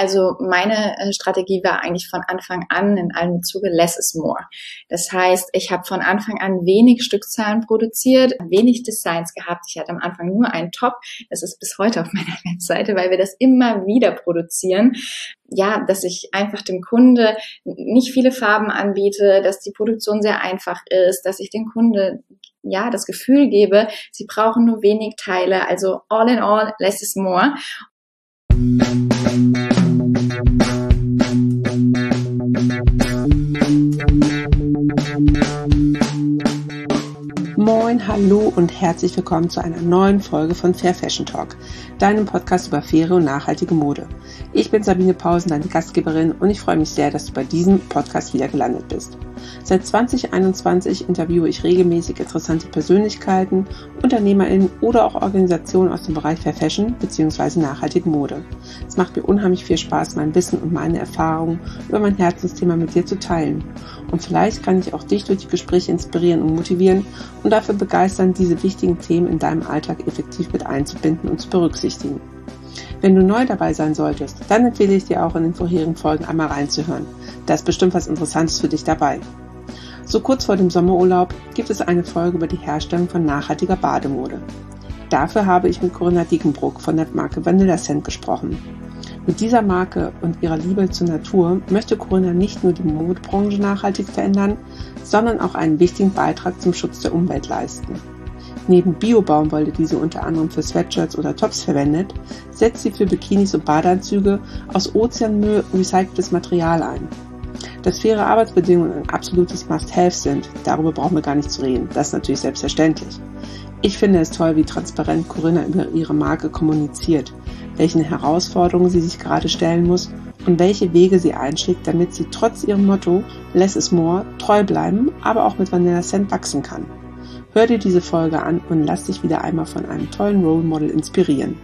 Also meine Strategie war eigentlich von Anfang an in allem Zuge less is more. Das heißt, ich habe von Anfang an wenig Stückzahlen produziert, wenig Designs gehabt. Ich hatte am Anfang nur einen Top. Das ist bis heute auf meiner Webseite, weil wir das immer wieder produzieren. Ja, dass ich einfach dem Kunde nicht viele Farben anbiete, dass die Produktion sehr einfach ist, dass ich dem Kunde ja das Gefühl gebe, sie brauchen nur wenig Teile. Also all in all, less is more. Moin, hallo und herzlich willkommen zu einer neuen Folge von Fair Fashion Talk, deinem Podcast über faire und nachhaltige Mode. Ich bin Sabine Pausen, deine Gastgeberin, und ich freue mich sehr, dass du bei diesem Podcast wieder gelandet bist. Seit 2021 interviewe ich regelmäßig interessante Persönlichkeiten, UnternehmerInnen oder auch Organisationen aus dem Bereich Fair Fashion bzw. nachhaltige Mode. Es macht mir unheimlich viel Spaß, mein Wissen und meine Erfahrungen über mein Herzensthema mit dir zu teilen. Und vielleicht kann ich auch dich durch die Gespräche inspirieren und motivieren und dafür begeistern, diese wichtigen Themen in deinem Alltag effektiv mit einzubinden und zu berücksichtigen. Wenn du neu dabei sein solltest, dann empfehle ich dir auch in den vorherigen Folgen einmal reinzuhören. Da ist bestimmt was Interessantes für dich dabei. So kurz vor dem Sommerurlaub gibt es eine Folge über die Herstellung von nachhaltiger Bademode. Dafür habe ich mit Corinna Diekenbruck von der Marke Vanilla Scent gesprochen. Mit dieser Marke und ihrer Liebe zur Natur möchte Corinna nicht nur die Modebranche nachhaltig verändern, sondern auch einen wichtigen Beitrag zum Schutz der Umwelt leisten. Neben Bio-Baumwolle, die sie unter anderem für Sweatshirts oder Tops verwendet, setzt sie für Bikinis und Badeanzüge aus Ozeanmüll recyceltes Material ein. Dass faire Arbeitsbedingungen ein absolutes Must-Have sind, darüber brauchen wir gar nicht zu reden. Das ist natürlich selbstverständlich. Ich finde es toll, wie transparent Corinna über ihre Marke kommuniziert, welchen Herausforderungen sie sich gerade stellen muss und welche Wege sie einschlägt, damit sie trotz ihrem Motto Less is More treu bleiben, aber auch mit Vanilla Scent wachsen kann. Hör dir diese Folge an und lass dich wieder einmal von einem tollen Role Model inspirieren.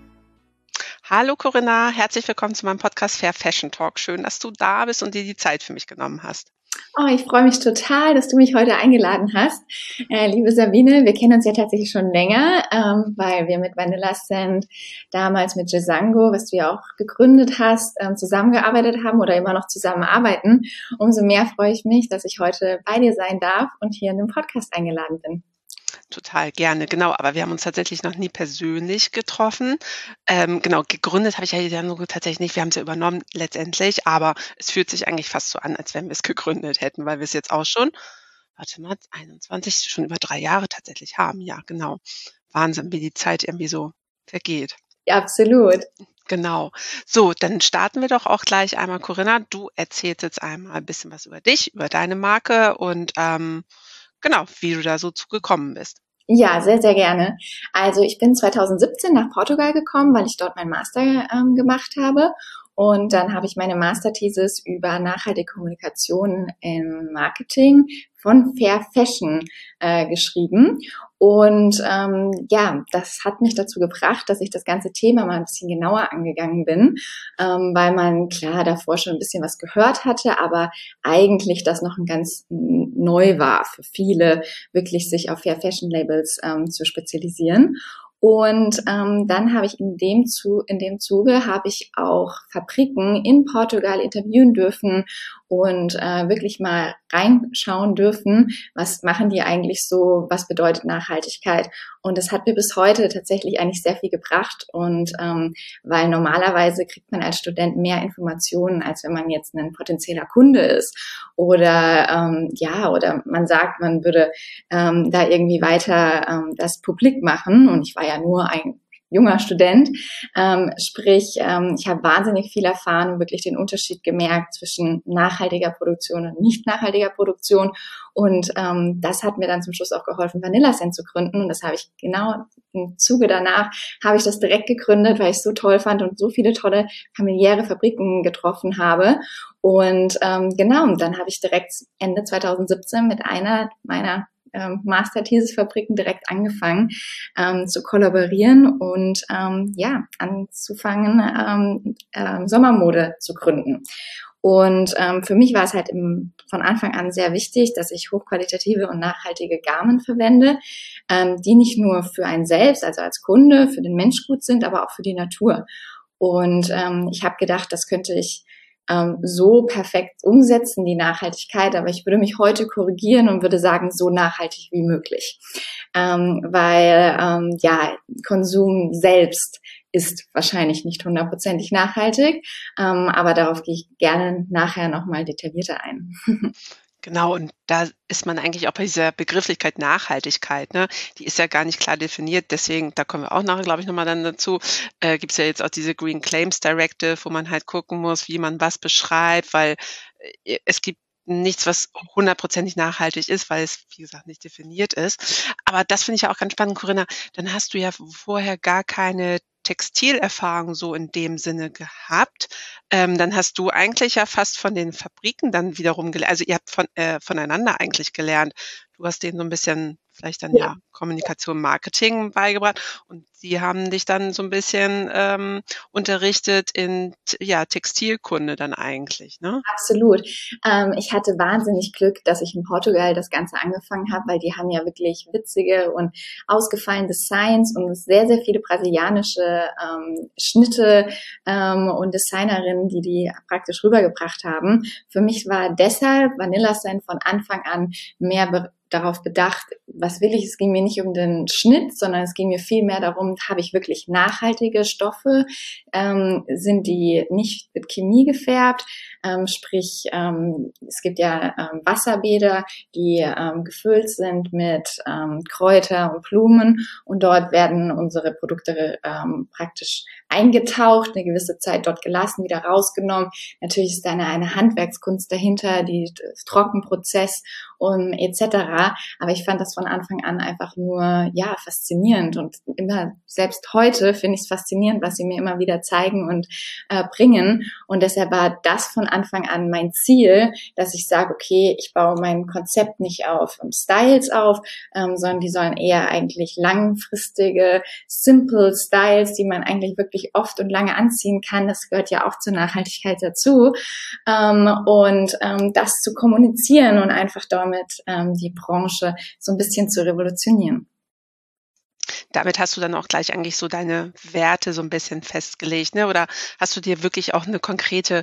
Hallo Corinna, herzlich willkommen zu meinem Podcast Fair Fashion Talk. Schön, dass du da bist und dir die Zeit für mich genommen hast. Oh, ich freue mich total, dass du mich heute eingeladen hast. Liebe Sabine, wir kennen uns ja tatsächlich schon länger, weil wir mit Vanilla Scent damals mit Jesango, was du ja auch gegründet hast, zusammengearbeitet haben oder immer noch zusammenarbeiten. Umso mehr freue ich mich, dass ich heute bei dir sein darf und hier in den Podcast eingeladen bin. Total gerne, genau. Aber wir haben uns tatsächlich noch nie persönlich getroffen. Genau, gegründet habe ich ja Jesango tatsächlich nicht. Wir haben es ja übernommen letztendlich, aber es fühlt sich eigentlich fast so an, als wenn wir es gegründet hätten, weil wir es jetzt auch schon, 21, schon über 3 Jahre tatsächlich haben. Ja, genau. Wahnsinn, wie die Zeit irgendwie so vergeht. Ja, absolut. Genau. So, dann starten wir doch auch gleich einmal, Corinna. Du erzählst jetzt einmal ein bisschen was über dich, über deine Marke und genau, wie du da so zugekommen bist. Ja, sehr, sehr gerne. Also ich bin 2017 nach Portugal gekommen, weil ich dort meinen Master gemacht habe. Und dann habe ich meine Masterthesis über nachhaltige Kommunikation im Marketing von Fair Fashion geschrieben. Und ja, das hat mich dazu gebracht, dass ich das ganze Thema mal ein bisschen genauer angegangen bin, weil man klar davor schon ein bisschen was gehört hatte, aber eigentlich das noch ein ganz neu war für viele, wirklich sich auf Fair Fashion Labels zu spezialisieren. Und dann habe ich in dem Zuge habe ich auch Fabriken in Portugal interviewen dürfen und wirklich mal reinschauen dürfen, was machen die eigentlich so, was bedeutet Nachhaltigkeit. Und das hat mir bis heute tatsächlich eigentlich sehr viel gebracht. Und weil normalerweise kriegt man als Student mehr Informationen, als wenn man jetzt ein potenzieller Kunde ist. Oder ja, oder man sagt, man würde da irgendwie weiter das publik machen. Und ich war ja nur ein junger Student, sprich, ich habe wahnsinnig viel erfahren und wirklich den Unterschied gemerkt zwischen nachhaltiger Produktion und nicht nachhaltiger Produktion. Und das hat mir dann zum Schluss auch geholfen, Vanilla Scent zu gründen. Und das habe ich genau im Zuge danach, habe ich das direkt gegründet, weil ich es so toll fand und so viele tolle familiäre Fabriken getroffen habe. Und genau, und dann habe ich direkt Ende 2017 mit einer meiner Master-Thesis-Fabriken direkt angefangen zu kollaborieren und ja, anzufangen, Sommermode zu gründen. Und für mich war es halt von Anfang an sehr wichtig, dass ich hochqualitative und nachhaltige Garment verwende, die nicht nur für einen selbst, also als Kunde, für den Mensch gut sind, aber auch für die Natur. Und ich habe gedacht, das könnte ich so perfekt umsetzen, die Nachhaltigkeit, aber ich würde mich heute korrigieren und würde sagen, so nachhaltig wie möglich. Weil Konsum selbst ist wahrscheinlich nicht hundertprozentig nachhaltig, aber darauf gehe ich gerne nachher nochmal detaillierter ein. Genau, und da ist man eigentlich auch bei dieser Begrifflichkeit Nachhaltigkeit, ne? Die ist ja gar nicht klar definiert, deswegen, da kommen wir auch nachher, glaube ich, noch mal dann dazu, gibt es ja jetzt auch diese Green Claims Directive, wo man halt gucken muss, wie man was beschreibt, weil, es gibt nichts, was hundertprozentig nachhaltig ist, weil es, wie gesagt, nicht definiert ist. Aber das finde ich ja auch ganz spannend, Corinna. Dann hast du ja vorher gar keine Textilerfahrung so in dem Sinne gehabt. Dann hast du eigentlich ja fast von den Fabriken dann wiederum gelernt. Also ihr habt voneinander eigentlich gelernt. Du hast denen so ein bisschen vielleicht dann Ja. ja Kommunikation, Marketing beigebracht und sie haben dich dann so ein bisschen unterrichtet in Textilkunde dann eigentlich, ne? Absolut. Ich hatte wahnsinnig Glück, dass ich in Portugal das Ganze angefangen habe, weil die haben ja wirklich witzige und ausgefallene Designs und sehr, sehr viele brasilianische Schnitte und Designerinnen, die praktisch rübergebracht haben. Für mich war deshalb Vanilla Scent von Anfang an mehr darauf bedacht, was will ich? Es ging mir nicht um den Schnitt, sondern es ging mir viel mehr darum, habe ich wirklich nachhaltige Stoffe? Sind die nicht mit Chemie gefärbt? Sprich, es gibt ja Wasserbäder, die gefüllt sind mit Kräuter und Blumen und dort werden unsere Produkte praktisch eingetaucht, eine gewisse Zeit dort gelassen, wieder rausgenommen. Natürlich ist da eine Handwerkskunst dahinter, die Trockenprozess und etc. Aber ich fand das von Anfang an einfach nur faszinierend und immer selbst heute finde ich es faszinierend, was sie mir immer wieder zeigen und bringen. Und deshalb war das von Anfang an mein Ziel, dass ich sage, okay, ich baue mein Konzept nicht auf Styles auf, sondern die sollen eher eigentlich langfristige, simple Styles, die man eigentlich wirklich oft und lange anziehen kann. Das gehört ja auch zur Nachhaltigkeit dazu. Das zu kommunizieren und einfach damit die Branche so ein bisschen zu revolutionieren. Damit hast du dann auch gleich eigentlich so deine Werte so ein bisschen festgelegt, ne? Oder hast du dir wirklich auch eine konkrete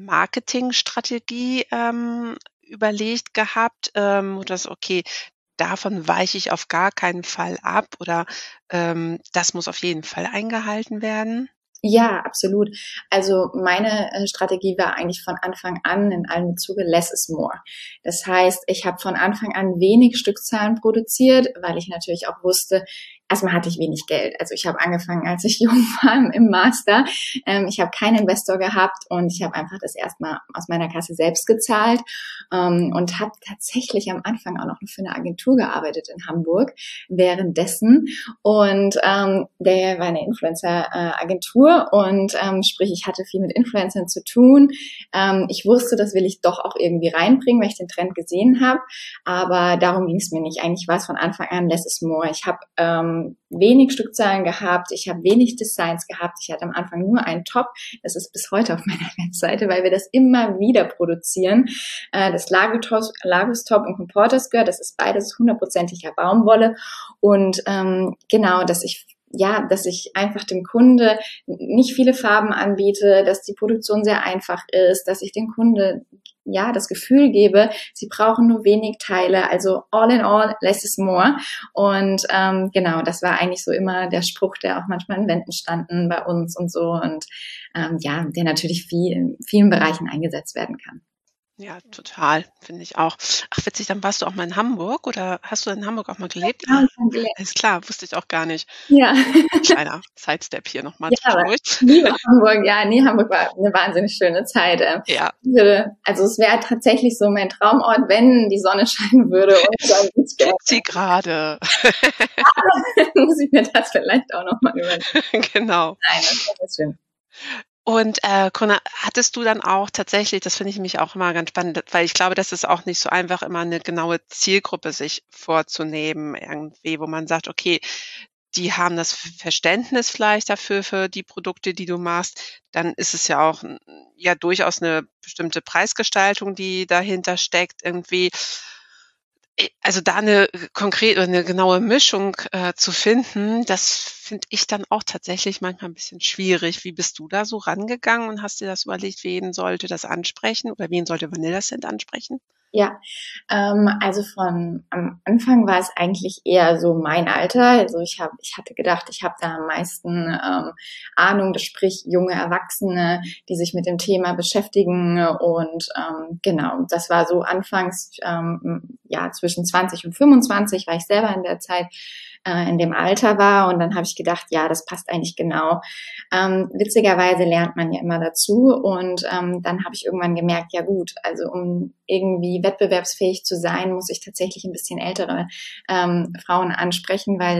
Marketingstrategie, überlegt gehabt, wo das okay, davon weiche ich auf gar keinen Fall ab oder, das muss auf jeden Fall eingehalten werden? Ja, absolut. Also meine Strategie war eigentlich von Anfang an in allem Bezuge less is more. Das heißt, ich habe von Anfang an wenig Stückzahlen produziert, weil ich natürlich auch wusste, erstmal hatte ich wenig Geld. Also ich habe angefangen, als ich jung war im Master. Ich habe keinen Investor gehabt und ich habe einfach das erstmal aus meiner Kasse selbst gezahlt und habe tatsächlich am Anfang auch noch für eine Agentur gearbeitet in Hamburg währenddessen. Und der war eine Influencer-Agentur und sprich, ich hatte viel mit Influencern zu tun. Ich wusste, das will ich doch auch irgendwie reinbringen, weil ich den Trend gesehen habe. Aber darum ging es mir nicht. Eigentlich war es von Anfang an less is more. Ich habe wenig Stückzahlen gehabt, ich habe wenig Designs gehabt, ich hatte am Anfang nur einen Top, das ist bis heute auf meiner Webseite, weil wir das immer wieder produzieren. Das Lagos Top und Comporter Skirt, das ist beides 100%iger Baumwolle und genau, dass ich einfach dem Kunde nicht viele Farben anbiete, dass die Produktion sehr einfach ist, dass ich dem Kunde das Gefühl gebe, sie brauchen nur wenig Teile, also all in all, less is more. Und genau, das war eigentlich so immer der Spruch, der auch manchmal in Wänden standen bei uns und so und der natürlich in vielen Bereichen eingesetzt werden kann. Ja, total, finde ich auch. Ach witzig, dann warst du auch mal in Hamburg oder hast du in Hamburg auch mal gelebt? Ja, Ah, ja. alles klar, wusste ich auch gar nicht. Ja. Kleiner Sidestep hier noch mal Ja, aber zwischendurch. ich liebe Hamburg. Ja, nee, Hamburg war eine wahnsinnig schöne Zeit. Ja. Also es wäre tatsächlich so mein Traumort, wenn die Sonne scheinen würde und dann Tut sie gerade. muss ich mir das vielleicht auch noch mal überlegen. Genau. Nein, das wäre schön. Und, Corinna, hattest du dann auch tatsächlich das finde ich nämlich auch immer ganz spannend, weil ich glaube, das ist auch nicht so einfach, immer eine genaue Zielgruppe sich vorzunehmen irgendwie, wo man sagt: „Okay, die haben das Verständnis vielleicht dafür für die Produkte, die du machst.“ Dann ist es ja auch, durchaus eine bestimmte Preisgestaltung, die dahinter steckt irgendwie. Also da eine konkrete oder 'ne genaue Mischung, zu finden, das finde ich dann auch tatsächlich manchmal ein bisschen schwierig. Wie bist du da so rangegangen und hast dir das überlegt, wen sollte das ansprechen oder wen sollte Vanilla Scent ansprechen? Ja, also von am Anfang war es eigentlich eher so mein Alter. Also ich hatte gedacht, ich habe da am meisten Ahnung, das sprich junge Erwachsene, die sich mit dem Thema beschäftigen und genau, das war so anfangs ja zwischen 20 und 25, weil ich selber in der Zeit in dem Alter war und dann habe ich gedacht, ja, das passt eigentlich genau. Witzigerweise lernt man ja immer dazu und dann habe ich irgendwann gemerkt, ja gut, also um irgendwie wettbewerbsfähig zu sein, muss ich tatsächlich ein bisschen ältere Frauen ansprechen, weil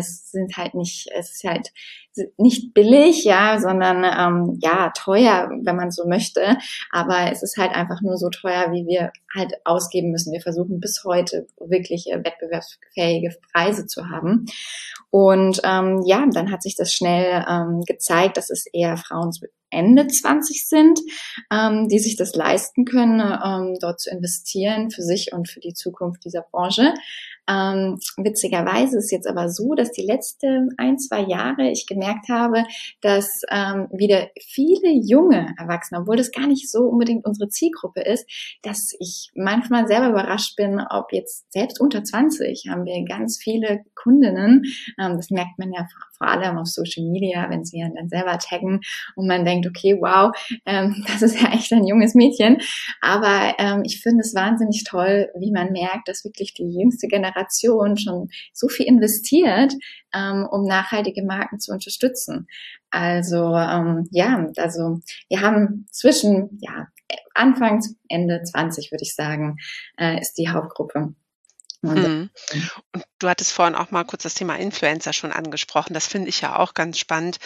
es ist halt nicht billig, ja, sondern ja teuer, wenn man so möchte. Aber es ist halt einfach nur so teuer, wie wir halt ausgeben müssen. Wir versuchen bis heute wirklich wettbewerbsfähige Preise zu haben. Und ja, dann hat sich das schnell gezeigt, dass es eher Frauen zu Ende 20 sind, die sich das leisten können, dort zu investieren für sich und für die Zukunft dieser Branche. Witzigerweise ist jetzt aber so, dass die letzten 1, 2 Jahre ich gemerkt habe, dass wieder viele junge Erwachsene, obwohl das gar nicht so unbedingt unsere Zielgruppe ist, dass ich manchmal selber überrascht bin, ob jetzt selbst unter 20 haben wir ganz viele Kundinnen. Das merkt man ja vor allem auf Social Media, wenn sie dann selber taggen und man denkt, okay, wow, das ist ja echt ein junges Mädchen. Aber ich finde es wahnsinnig toll, wie man merkt, dass wirklich die jüngste Generation schon so viel investiert, um nachhaltige Marken zu unterstützen. Also ja, also wir haben zwischen Anfang, Ende 20, würde ich sagen, ist die Hauptgruppe. Und, Mhm. Und du hattest vorhin auch mal kurz das Thema Influencer schon angesprochen. Das finde ich ja auch ganz spannend,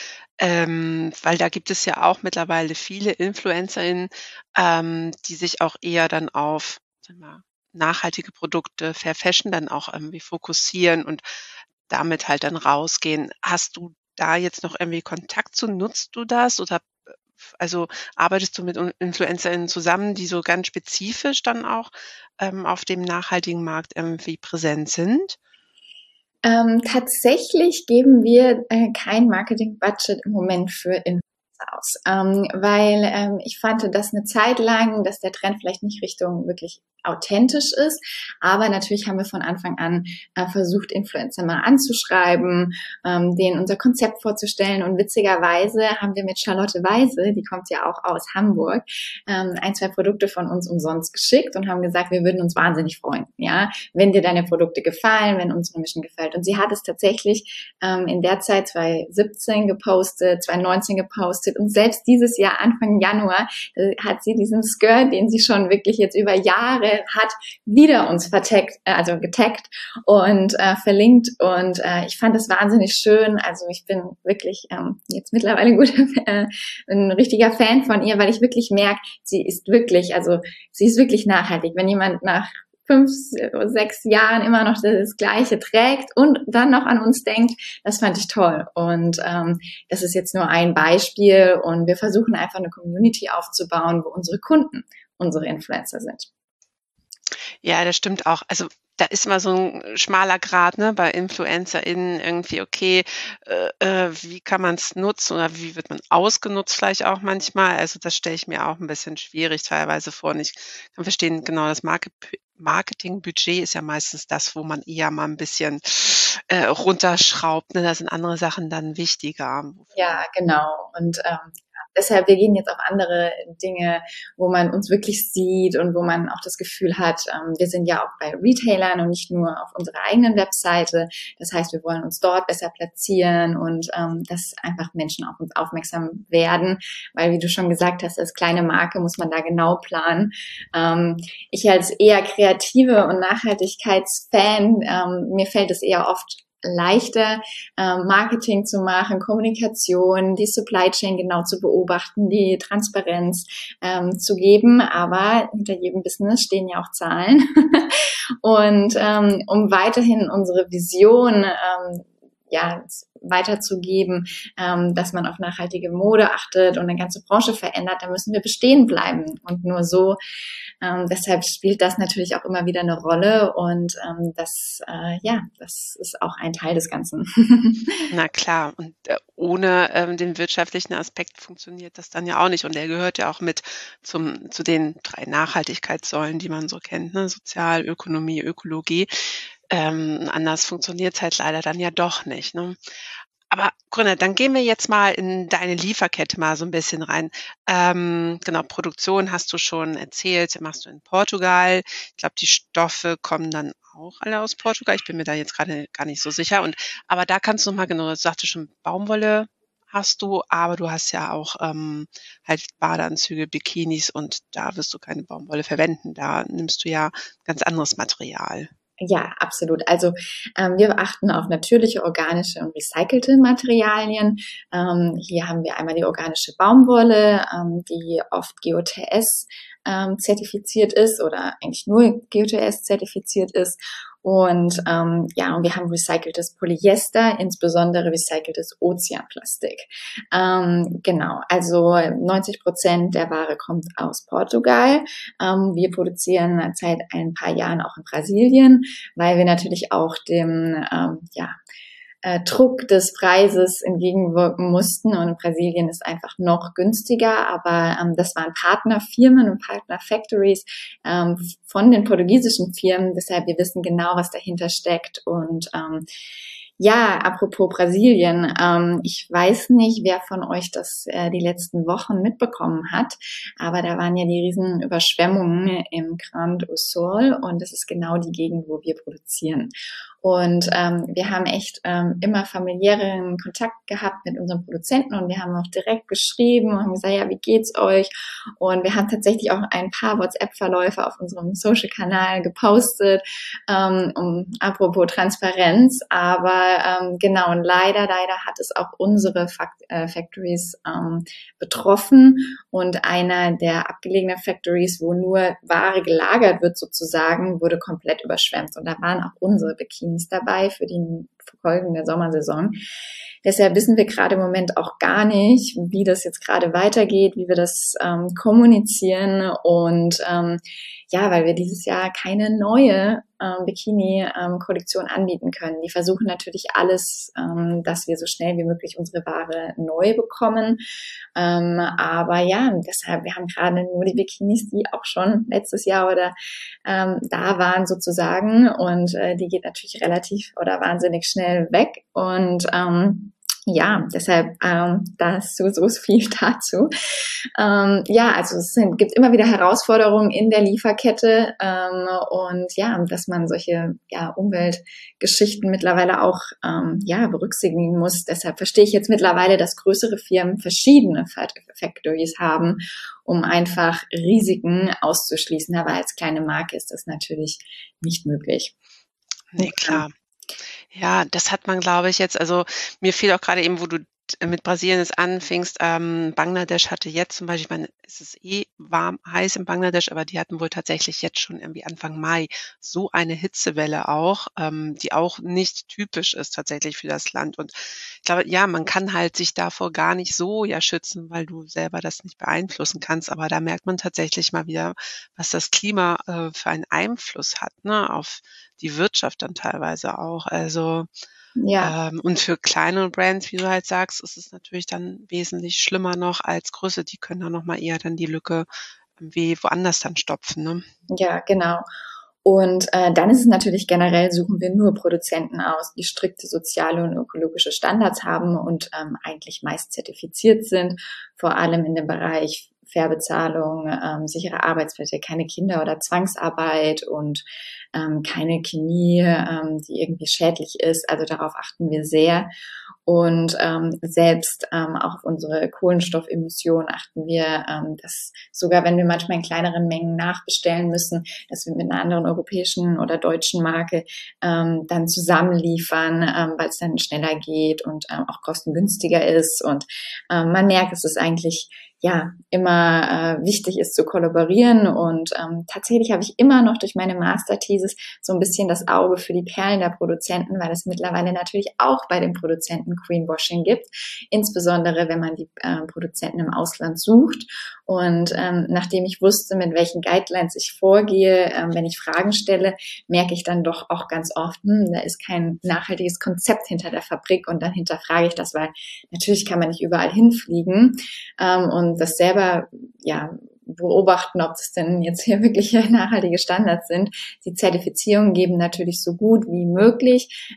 weil da gibt es ja auch mittlerweile viele InfluencerInnen, die sich auch eher dann auf, sagen wir mal, nachhaltige Produkte, Fair Fashion dann auch irgendwie fokussieren und damit halt dann rausgehen. Hast du da jetzt noch irgendwie Kontakt zu? Nutzt du das oder also arbeitest du mit InfluencerInnen zusammen, die so ganz spezifisch dann auch auf dem nachhaltigen Markt irgendwie präsent sind? tatsächlich geben wir kein Marketing-Budget im Moment für Influencer aus, weil ich fand das eine Zeit lang, dass der Trend vielleicht nicht Richtung wirklich authentisch ist, aber natürlich haben wir von Anfang an versucht, Influencer mal anzuschreiben, denen unser Konzept vorzustellen und witzigerweise haben wir mit Charlotte Weise, die kommt ja auch aus Hamburg, 1, 2 Produkte von uns umsonst geschickt und haben gesagt, wir würden uns wahnsinnig freuen, ja, wenn dir deine Produkte gefallen, wenn unsere Mission gefällt. Und sie hat es tatsächlich in der Zeit 2017 gepostet, 2019 gepostet und selbst dieses Jahr, Anfang Januar, hat sie diesen Skirt, den sie schon wirklich jetzt über Jahre hat, wieder uns also getaggt und verlinkt. Und ich fand das wahnsinnig schön. Also ich bin wirklich jetzt mittlerweile ein richtiger Fan von ihr, weil ich wirklich merke, sie ist wirklich nachhaltig. Wenn jemand nach 5, 6 Jahren immer noch das Gleiche trägt und dann noch an uns denkt, das fand ich toll. Und das ist jetzt nur ein Beispiel und wir versuchen einfach eine Community aufzubauen, wo unsere Kunden unsere Influencer sind. Ja, das stimmt auch. Also, da ist immer so ein schmaler Grat, ne, bei InfluencerInnen irgendwie, okay, wie kann man es nutzen oder wie wird man ausgenutzt vielleicht auch manchmal? Also, das stelle ich mir auch ein bisschen schwierig teilweise vor und ich kann verstehen, genau, das Marketingbudget ist ja meistens das, wo man eher mal ein bisschen, runterschraubt, ne? Da sind andere Sachen dann wichtiger. Ja, genau. Und deshalb, wir gehen jetzt auf andere Dinge, wo man uns wirklich sieht und wo man auch das Gefühl hat, wir sind ja auch bei Retailern und nicht nur auf unserer eigenen Webseite. Das heißt, wir wollen uns dort besser platzieren und dass einfach Menschen auf uns aufmerksam werden, weil wie du schon gesagt hast, als kleine Marke muss man da genau planen. Ich als eher kreative und Nachhaltigkeitsfan, mir fällt es eher oft leichter, Marketing zu machen, Kommunikation, die Supply Chain genau zu beobachten, die Transparenz zu geben. Aber hinter jedem Business stehen ja auch Zahlen. Und um weiterhin unsere Vision weiterzugeben, dass man auf nachhaltige Mode achtet und eine ganze Branche verändert, da müssen wir bestehen bleiben. Und nur so Deshalb spielt das natürlich auch immer wieder eine Rolle und das ist auch ein Teil des Ganzen. Na klar, und ohne den wirtschaftlichen Aspekt funktioniert das dann ja auch nicht. Und der gehört ja auch mit zu den 3 Nachhaltigkeitssäulen, die man so kennt, ne? Sozial, Ökonomie, Ökologie. Anders funktioniert's halt leider dann ja doch nicht, ne? Aber Corinna, dann gehen wir jetzt mal in deine Lieferkette mal so ein bisschen rein. Genau, Produktion hast du schon erzählt, machst du in Portugal. Ich glaube, die Stoffe kommen dann auch alle aus Portugal. Ich bin mir da jetzt gerade gar nicht so sicher. Aber da kannst du noch mal genau, du sagtest schon, Baumwolle hast du, aber du hast ja auch halt Badeanzüge, Bikinis und da wirst du keine Baumwolle verwenden. Da nimmst du ja ganz anderes Material. Ja, absolut. Also wir achten auf natürliche, organische und recycelte Materialien. Hier haben wir einmal die organische Baumwolle, die oft GOTS zertifiziert ist oder eigentlich nur GOTS zertifiziert ist. Und und wir haben recyceltes Polyester, insbesondere recyceltes Ozeanplastik. Genau, also 90% der Ware kommt aus Portugal. Wir produzieren seit ein paar Jahren auch in Brasilien, weil wir natürlich auch dem Druck des Preises entgegenwirken mussten. Und Brasilien ist einfach noch günstiger, aber das waren Partnerfirmen und Partnerfactories von den portugiesischen Firmen. Deshalb, wir wissen genau, was dahinter steckt. Und apropos Brasilien, ich weiß nicht, wer von euch das die letzten Wochen mitbekommen hat, aber da waren ja die riesen Überschwemmungen im Grande do Sul und das ist genau die Gegend, wo wir produzieren. Und wir haben echt immer familiären Kontakt gehabt mit unseren Produzenten und wir haben auch direkt geschrieben und haben gesagt, ja, wie geht's euch? Und wir haben tatsächlich auch ein paar WhatsApp-Verläufe auf unserem Social-Kanal gepostet, apropos Transparenz, aber genau, und leider hat es auch unsere Factories betroffen und einer der abgelegenen Factories, wo nur Ware gelagert wird sozusagen, wurde komplett überschwemmt und da waren auch unsere Bikinis dabei für die folgende Sommersaison. Deshalb wissen wir gerade im Moment auch gar nicht, wie das jetzt gerade weitergeht, wie wir das kommunizieren und weil wir dieses Jahr keine neue Bikini-Kollektion anbieten können. Die versuchen natürlich alles, dass wir so schnell wie möglich unsere Ware neu bekommen. Aber ja, deshalb, wir haben gerade nur die Bikinis, die auch schon letztes Jahr oder da waren sozusagen und die geht natürlich relativ oder wahnsinnig schnell weg und deshalb das so viel dazu. Also gibt immer wieder Herausforderungen in der Lieferkette dass man solche Umweltgeschichten mittlerweile auch berücksichtigen muss. Deshalb verstehe ich jetzt mittlerweile, dass größere Firmen verschiedene Factories haben, um einfach Risiken auszuschließen. Aber als kleine Marke ist das natürlich nicht möglich. Nee, klar. Ja, das hat man, glaube ich, jetzt, also mir fiel auch gerade eben, wo du mit Brasilien es anfingst, Bangladesch hatte jetzt zum Beispiel, ich meine, es ist warm, heiß in Bangladesch, aber die hatten wohl tatsächlich jetzt schon irgendwie Anfang Mai so eine Hitzewelle auch, die auch nicht typisch ist tatsächlich für das Land. Und ich glaube, ja, man kann halt sich davor gar nicht so schützen, weil du selber das nicht beeinflussen kannst. Aber da merkt man tatsächlich mal wieder, was das Klima für einen Einfluss hat, ne, auf die Wirtschaft dann teilweise auch. Also und für kleinere Brands, wie du halt sagst, ist es natürlich dann wesentlich schlimmer noch als größere. Die können dann noch mal eher dann die Lücke wie woanders dann stopfen, ne? Ja, genau. Und dann ist es natürlich generell, suchen wir nur Produzenten aus, die strikte soziale und ökologische Standards haben und eigentlich meist zertifiziert sind, vor allem in dem Bereich Fairbezahlung, sichere Arbeitsplätze, keine Kinder- oder Zwangsarbeit und keine Chemie, die irgendwie schädlich ist. Also darauf achten wir sehr. Und selbst auch auf unsere Kohlenstoffemissionen achten wir, dass sogar wenn wir manchmal in kleineren Mengen nachbestellen müssen, dass wir mit einer anderen europäischen oder deutschen Marke dann zusammenliefern, weil es dann schneller geht und auch kostengünstiger ist. Und man merkt, es ist eigentlich immer wichtig ist zu kollaborieren und tatsächlich habe ich immer noch durch meine Masterthese Expertises so ein bisschen das Auge für die Perlen der Produzenten, weil es mittlerweile natürlich auch bei den Produzenten Greenwashing gibt, insbesondere wenn man die Produzenten im Ausland sucht. Und nachdem ich wusste, mit welchen Guidelines ich vorgehe, wenn ich Fragen stelle, merke ich dann doch auch ganz oft, da ist kein nachhaltiges Konzept hinter der Fabrik, und dann hinterfrage ich das, weil natürlich kann man nicht überall hinfliegen und das selber beobachten, ob das denn jetzt hier wirklich nachhaltige Standards sind. Die Zertifizierungen geben natürlich so gut wie möglich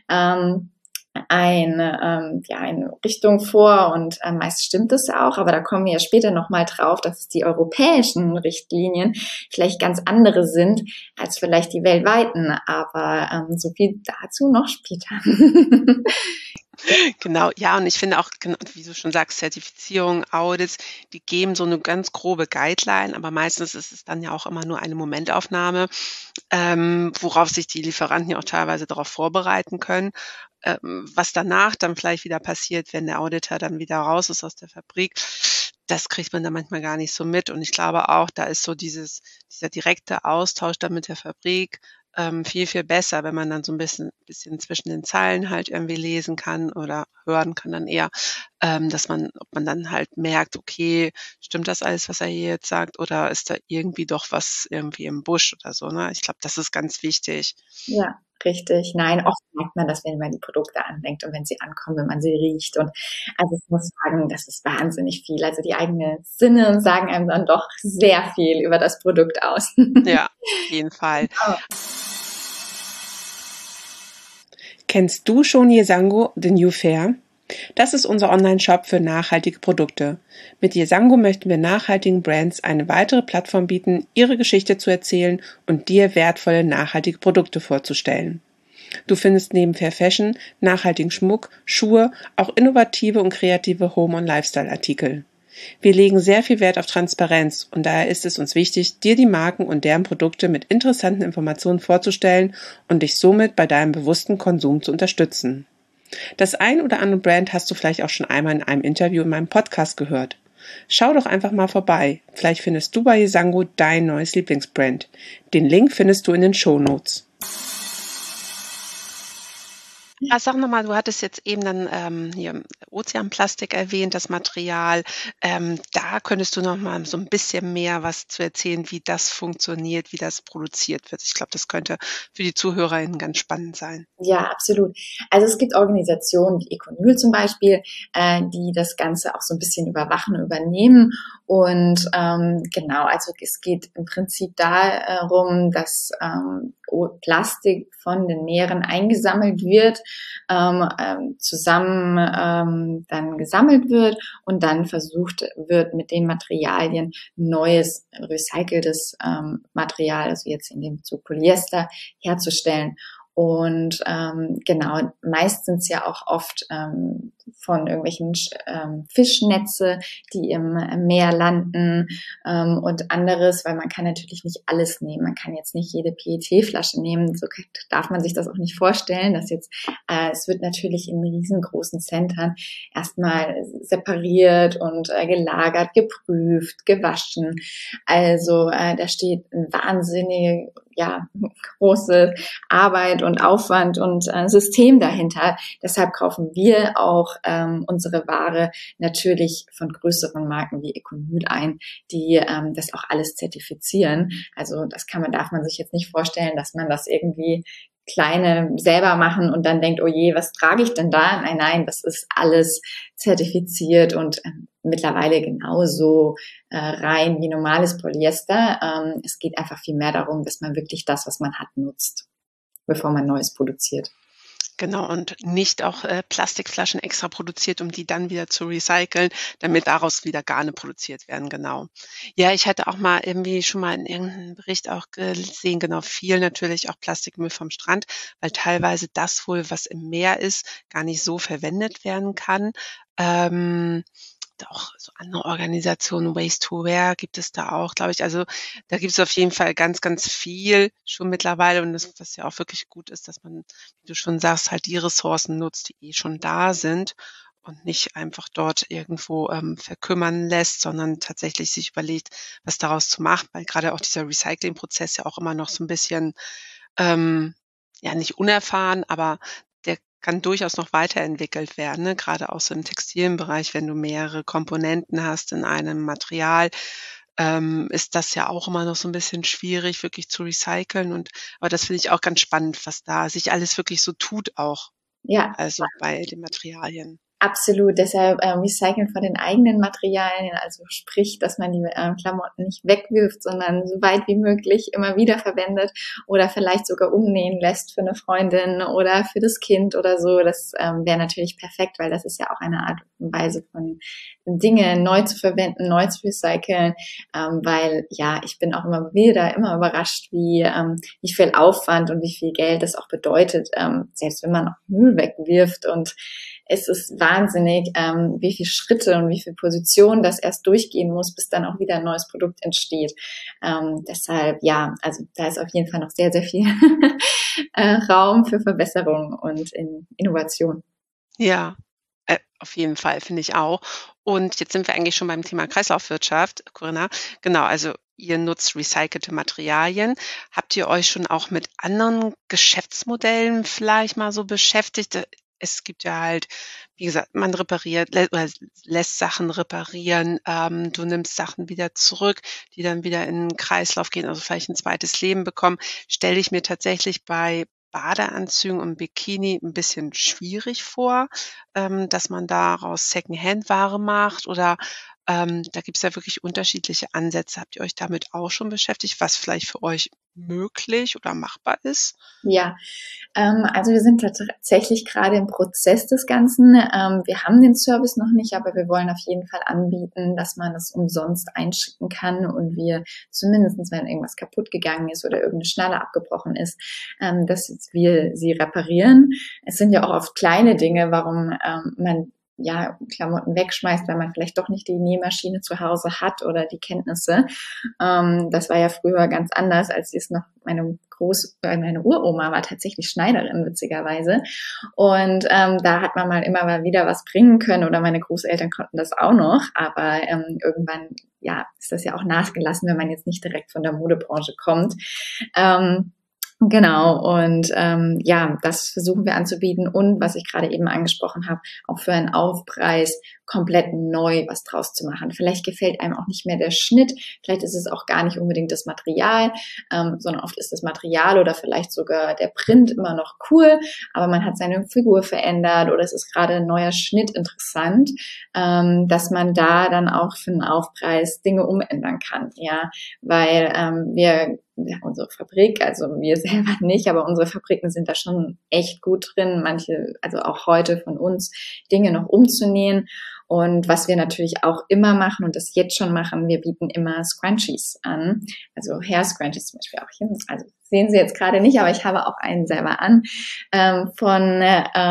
eine Richtung vor, und meist stimmt es auch, aber da kommen wir ja später nochmal drauf, dass die europäischen Richtlinien vielleicht ganz andere sind als vielleicht die weltweiten, aber so viel dazu noch später. Genau, ja, und ich finde auch, wie du schon sagst, Zertifizierung, Audits, die geben so eine ganz grobe Guideline, aber meistens ist es dann ja auch immer nur eine Momentaufnahme, worauf sich die Lieferanten ja auch teilweise darauf vorbereiten können. Was danach dann vielleicht wieder passiert, wenn der Auditor dann wieder raus ist aus der Fabrik, das kriegt man dann manchmal gar nicht so mit. Und ich glaube auch, da ist so dieser direkte Austausch dann mit der Fabrik viel, viel besser, wenn man dann so ein bisschen zwischen den Zeilen halt irgendwie lesen kann oder hören kann dann eher, ob man dann halt merkt, okay, stimmt das alles, was er hier jetzt sagt, oder ist da irgendwie doch was irgendwie im Busch oder so, ne? Ich glaube, das ist ganz wichtig. Ja, richtig. Nein, oft merkt man das, wenn man die Produkte andenkt und wenn sie ankommen, wenn man sie riecht. Und also ich muss sagen, das ist wahnsinnig viel. Also die eigenen Sinne sagen einem dann doch sehr viel über das Produkt aus. Ja, auf jeden Fall. Genau. Kennst du schon Yesango, The New Fair? Das ist unser Online-Shop für nachhaltige Produkte. Mit Yesango möchten wir nachhaltigen Brands eine weitere Plattform bieten, ihre Geschichte zu erzählen und dir wertvolle nachhaltige Produkte vorzustellen. Du findest neben Fair Fashion, nachhaltigen Schmuck, Schuhe, auch innovative und kreative Home- und Lifestyle-Artikel. Wir legen sehr viel Wert auf Transparenz, und daher ist es uns wichtig, dir die Marken und deren Produkte mit interessanten Informationen vorzustellen und dich somit bei deinem bewussten Konsum zu unterstützen. Das ein oder andere Brand hast du vielleicht auch schon einmal in einem Interview in meinem Podcast gehört. Schau doch einfach mal vorbei. Vielleicht findest du bei Yesango dein neues Lieblingsbrand. Den Link findest du in den Shownotes. Sag nochmal, du hattest jetzt eben dann hier Ozeanplastik erwähnt, das Material. Da könntest du noch mal so ein bisschen mehr was zu erzählen, wie das funktioniert, wie das produziert wird. Ich glaube, das könnte für die ZuhörerInnen ganz spannend sein. Ja, absolut. Also es gibt Organisationen wie Econyl zum Beispiel, die das Ganze auch so ein bisschen überwachen, übernehmen. Und genau, also es geht im Prinzip darum, dass Plastik von den Meeren eingesammelt wird, zusammen dann gesammelt wird und dann versucht wird, mit den Materialien neues, recyceltes Material, also jetzt in dem Bezug Polyester, herzustellen. Und genau, meist sind es ja auch oft von irgendwelchen Fischnetze, die im Meer landen und anderes, weil man kann natürlich nicht alles nehmen. Man kann jetzt nicht jede PET-Flasche nehmen. So darf man sich das auch nicht vorstellen, dass jetzt es wird natürlich in riesengroßen Centern erstmal separiert und gelagert, geprüft, gewaschen. Also da steht ein wahnsinnige, große Arbeit und Aufwand und System dahinter. Deshalb kaufen wir auch unsere Ware natürlich von größeren Marken wie Econyl ein, die das auch alles zertifizieren. Also das darf man sich jetzt nicht vorstellen, dass man das irgendwie kleine selber machen und dann denkt, oh je, was trage ich denn da? Nein, das ist alles zertifiziert und mittlerweile genauso rein wie normales Polyester. Es geht einfach viel mehr darum, dass man wirklich das, was man hat, nutzt, bevor man Neues produziert. Genau, und nicht auch Plastikflaschen extra produziert, um die dann wieder zu recyceln, damit daraus wieder Garne produziert werden, genau. Ja, ich hatte auch mal irgendwie schon mal in irgendeinem Bericht auch gesehen, genau, viel natürlich auch Plastikmüll vom Strand, weil teilweise das wohl, was im Meer ist, gar nicht so verwendet werden kann. Auch so andere Organisationen, Waste to Wear gibt es da auch, glaube ich. Also da gibt es auf jeden Fall ganz, ganz viel schon mittlerweile, und das, was ja auch wirklich gut ist, dass man, wie du schon sagst, halt die Ressourcen nutzt, die eh schon da sind und nicht einfach dort irgendwo verkümmern lässt, sondern tatsächlich sich überlegt, was daraus zu machen, weil gerade auch dieser Recycling-Prozess ja auch immer noch so ein bisschen ja nicht unerfahren, aber der kann durchaus noch weiterentwickelt werden, ne? Grade auch so im textilen Bereich, wenn du mehrere Komponenten hast in einem Material, ist das ja auch immer noch so ein bisschen schwierig, wirklich zu recyceln aber das finde ich auch ganz spannend, was da sich alles wirklich so tut auch, Ja, also bei den Materialien. absolut. Deshalb Recyceln von den eigenen Materialien, also sprich, dass man die Klamotten nicht wegwirft, sondern so weit wie möglich immer wieder verwendet oder vielleicht sogar umnähen lässt für eine Freundin oder für das Kind oder so. Das wäre natürlich perfekt, weil das ist ja auch eine Art und Weise von Dinge neu zu verwenden, neu zu recyceln, weil ja, ich bin auch immer wieder immer überrascht, wie viel Aufwand und wie viel Geld das auch bedeutet, selbst wenn man auch Müll wegwirft, und es ist wahnsinnig, wie viele Schritte und wie viele Positionen das erst durchgehen muss, bis dann auch wieder ein neues Produkt entsteht. Deshalb, ja, also da ist auf jeden Fall noch sehr, sehr viel Raum für Verbesserung und Innovation. Ja, auf jeden Fall, finde ich auch. Und jetzt sind wir eigentlich schon beim Thema Kreislaufwirtschaft, Corinna. Genau, also ihr nutzt recycelte Materialien. Habt ihr euch schon auch mit anderen Geschäftsmodellen vielleicht mal so beschäftigt? Es gibt ja halt, wie gesagt, man repariert oder lässt Sachen reparieren. Du nimmst Sachen wieder zurück, die dann wieder in 'n Kreislauf gehen, also vielleicht ein zweites Leben bekommen. Stelle ich mir tatsächlich bei Badeanzügen und Bikini ein bisschen schwierig vor, dass man daraus Secondhand-Ware macht oder, da gibt's ja wirklich unterschiedliche Ansätze. Habt ihr euch damit auch schon beschäftigt, was vielleicht für euch möglich oder machbar ist? Ja, also wir sind tatsächlich gerade im Prozess des Ganzen. Wir haben den Service noch nicht, aber wir wollen auf jeden Fall anbieten, dass man es umsonst einschicken kann und wir zumindestens, wenn irgendwas kaputt gegangen ist oder irgendeine Schnalle abgebrochen ist, dass wir sie reparieren. Es sind ja auch oft kleine Dinge, warum man ja Klamotten wegschmeißt, weil man vielleicht doch nicht die Nähmaschine zu Hause hat oder die Kenntnisse. Das war ja früher ganz anders, als es noch meine Uroma war tatsächlich Schneiderin, witzigerweise. Und da hat man mal immer mal wieder was bringen können oder meine Großeltern konnten das auch noch. Aber irgendwann, ja, ist das ja auch nachgelassen, wenn man jetzt nicht direkt von der Modebranche kommt. Genau, und ja, das versuchen wir anzubieten und was ich gerade eben angesprochen habe, auch für einen Aufpreis komplett neu was draus zu machen. Vielleicht gefällt einem auch nicht mehr der Schnitt, vielleicht ist es auch gar nicht unbedingt das Material, sondern oft ist das Material oder vielleicht sogar der Print immer noch cool, aber man hat seine Figur verändert oder es ist gerade ein neuer Schnitt interessant, dass man da dann auch für einen Aufpreis Dinge umändern kann, ja, weil ja, unsere Fabrik, also wir selber nicht, aber unsere Fabriken sind da schon echt gut drin, manche, also auch heute von uns, Dinge noch umzunähen. Und was wir natürlich auch immer machen und das jetzt schon machen, wir bieten immer Scrunchies an, also Hair Scrunchies zum Beispiel auch hier, also sehen Sie jetzt gerade nicht, aber ich habe auch einen selber an, von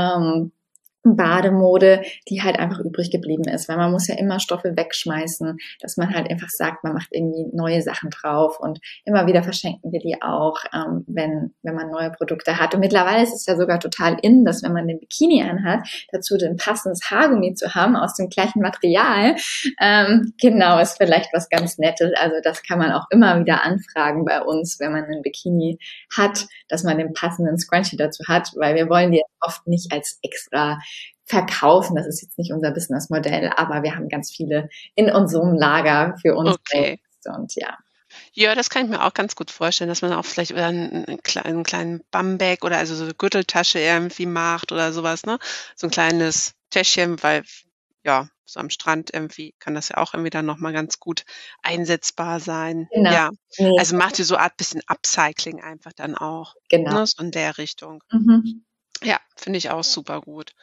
Bademode, die halt einfach übrig geblieben ist, weil man muss ja immer Stoffe wegschmeißen, dass man halt einfach sagt, man macht irgendwie neue Sachen drauf und immer wieder verschenken wir die auch, wenn man neue Produkte hat. Und mittlerweile ist es ja sogar total in, dass wenn man den Bikini anhat, dazu ein passendes Haargummi zu haben aus dem gleichen Material, genau, ist vielleicht was ganz Nettes. Also das kann man auch immer wieder anfragen bei uns, wenn man einen Bikini hat, dass man den passenden Scrunchie dazu hat, weil wir wollen die oft nicht als extra verkaufen. Das ist jetzt nicht unser Businessmodell, aber wir haben ganz viele in unserem Lager für uns Okay. selbst und ja. Ja, das kann ich mir auch ganz gut vorstellen, dass man auch vielleicht oder 'n kleinen Bum-Bag oder also so 'ne Gürteltasche irgendwie macht oder so was, ne? So 'n kleines Täschchen, weil ja, so am Strand irgendwie kann das ja auch irgendwie dann noch mal ganz gut einsetzbar sein. Genau. Ja, Ne, also macht ihr so Art bisschen Upcycling einfach dann auch, genau. ne, so in der Richtung. Mhm. Ja, finde ich auch super gut.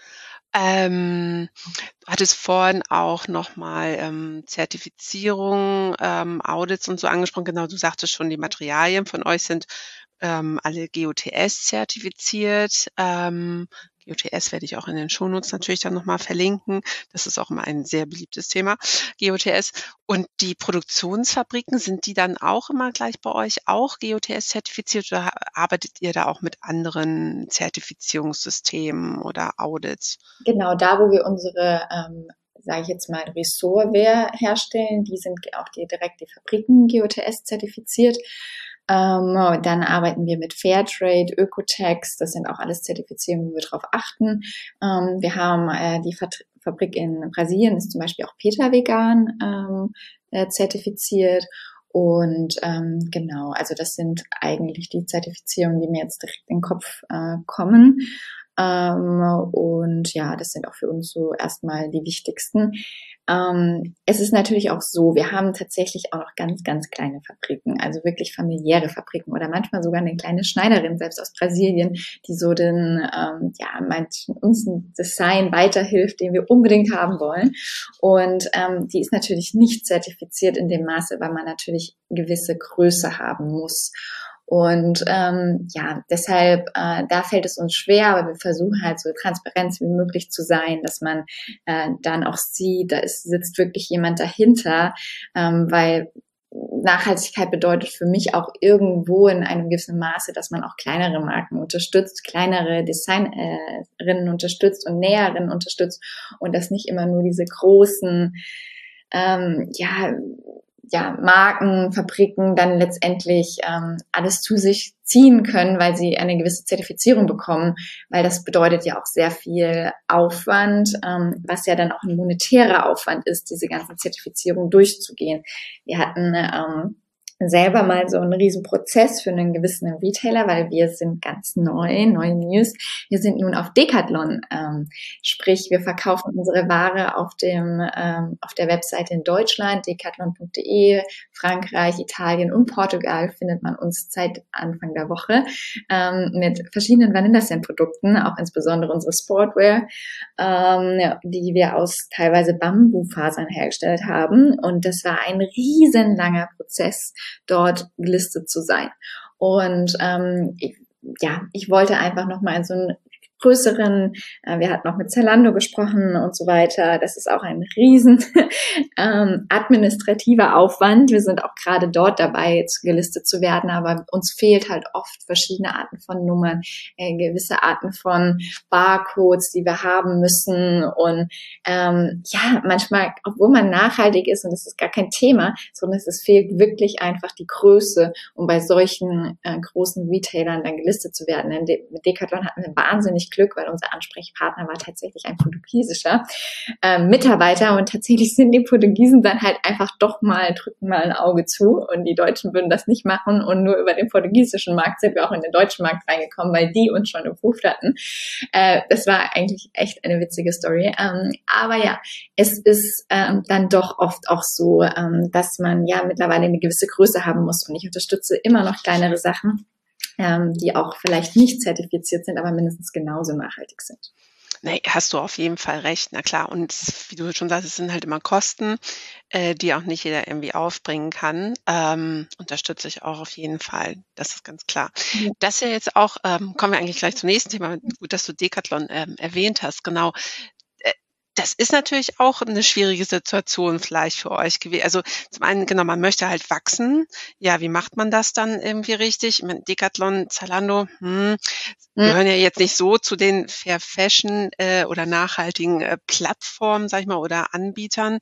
Du hattest vorhin auch noch mal, Zertifizierung, Audits und so angesprochen. Genau, du sagtest schon, die Materialien von euch sind, alle GOTS zertifiziert. GOTS werde ich auch in den Shownotes natürlich dann noch mal verlinken. Das ist auch immer ein sehr beliebtes Thema, GOTS. Und die Produktionsfabriken, sind die dann auch immer gleich bei euch auch GOTS zertifiziert oder arbeitet ihr da auch mit anderen Zertifizierungssystemen oder Audits? Genau, da wo wir unsere, sage ich jetzt mal, Ressortware herstellen, die sind auch direkt die Fabriken GOTS zertifiziert. Dann arbeiten wir mit Fairtrade, Ökotex, das sind auch alles Zertifizierungen, wo wir drauf achten. Wir haben die Fabrik in Brasilien, ist zum Beispiel auch PETA vegan zertifiziert. Und genau, also das sind eigentlich die Zertifizierungen, die mir jetzt direkt in den Kopf kommen. Und ja, das sind auch für uns so erstmal die wichtigsten. Es ist natürlich auch so, wir haben tatsächlich auch noch ganz, ganz kleine Fabriken, also wirklich familiäre Fabriken oder manchmal sogar eine kleine Schneiderin, selbst aus Brasilien, die so uns ein Design weiterhilft, den wir unbedingt haben wollen. Und die ist natürlich nicht zertifiziert in dem Maße, weil man natürlich gewisse Größe haben muss. Und deshalb, da fällt es uns schwer, aber wir versuchen halt so transparent wie möglich zu sein, dass man dann auch sieht, sitzt wirklich jemand dahinter, weil Nachhaltigkeit bedeutet für mich auch irgendwo in einem gewissen Maße, dass man auch kleinere Marken unterstützt, kleinere Designerinnen unterstützt und Näherinnen unterstützt und dass nicht immer nur diese großen Marken, Fabriken dann letztendlich alles zu sich ziehen können, weil sie eine gewisse Zertifizierung bekommen, weil das bedeutet ja auch sehr viel Aufwand, was ja dann auch ein monetärer Aufwand ist, diese ganzen Zertifizierungen durchzugehen. Wir hatten selber mal so einen riesen Prozess für einen gewissen Retailer, weil wir sind ganz neue News. Wir sind nun auf Decathlon, sprich wir verkaufen unsere Ware auf der Webseite in Deutschland, decathlon.de, Frankreich, Italien und Portugal findet man uns seit Anfang der Woche mit verschiedenen Vanilla-Scent-Produkten, auch insbesondere unsere Sportwear, die wir aus teilweise Bambufasern hergestellt haben. Und das war ein riesenlanger Prozess, dort gelistet zu sein. Und ich wollte einfach nochmal in so einen größeren, wir hatten auch mit Zalando gesprochen und so weiter. Das ist auch ein riesen administrativer Aufwand. Wir sind auch gerade dort dabei, gelistet zu werden, aber uns fehlt halt oft verschiedene Arten von Nummern, gewisse Arten von Barcodes, die wir haben müssen. Und manchmal, obwohl man nachhaltig ist, und das ist gar kein Thema, sondern es fehlt wirklich einfach die Größe, um bei solchen großen Retailern dann gelistet zu werden. Mit Decathlon hatten wir wahnsinnig Glück, weil unser Ansprechpartner war tatsächlich ein portugiesischer Mitarbeiter und tatsächlich sind die Portugiesen dann halt einfach drücken mal ein Auge zu und die Deutschen würden das nicht machen und nur über den portugiesischen Markt sind wir auch in den deutschen Markt reingekommen, weil die uns schon approved hatten. Das war eigentlich echt eine witzige Story. Aber ja, es ist dann doch oft auch so, dass man ja mittlerweile eine gewisse Größe haben muss und ich unterstütze immer noch kleinere Sachen, die auch vielleicht nicht zertifiziert sind, aber mindestens genauso nachhaltig sind. Nee, hast du auf jeden Fall recht, na klar. Und wie du schon sagst, es sind halt immer Kosten, die auch nicht jeder irgendwie aufbringen kann. Unterstütze ich auch auf jeden Fall, das ist ganz klar. Ja. Das ja jetzt auch, kommen wir eigentlich gleich zum nächsten Thema, gut, dass du Decathlon erwähnt hast, genau. Das ist natürlich auch eine schwierige Situation vielleicht für euch gewesen. Also zum einen, genau, man möchte halt wachsen. Ja, wie macht man das dann irgendwie richtig? Ich meine, Decathlon, Zalando, gehören ja jetzt nicht so zu den Fair Fashion oder nachhaltigen Plattformen, sag ich mal, oder Anbietern.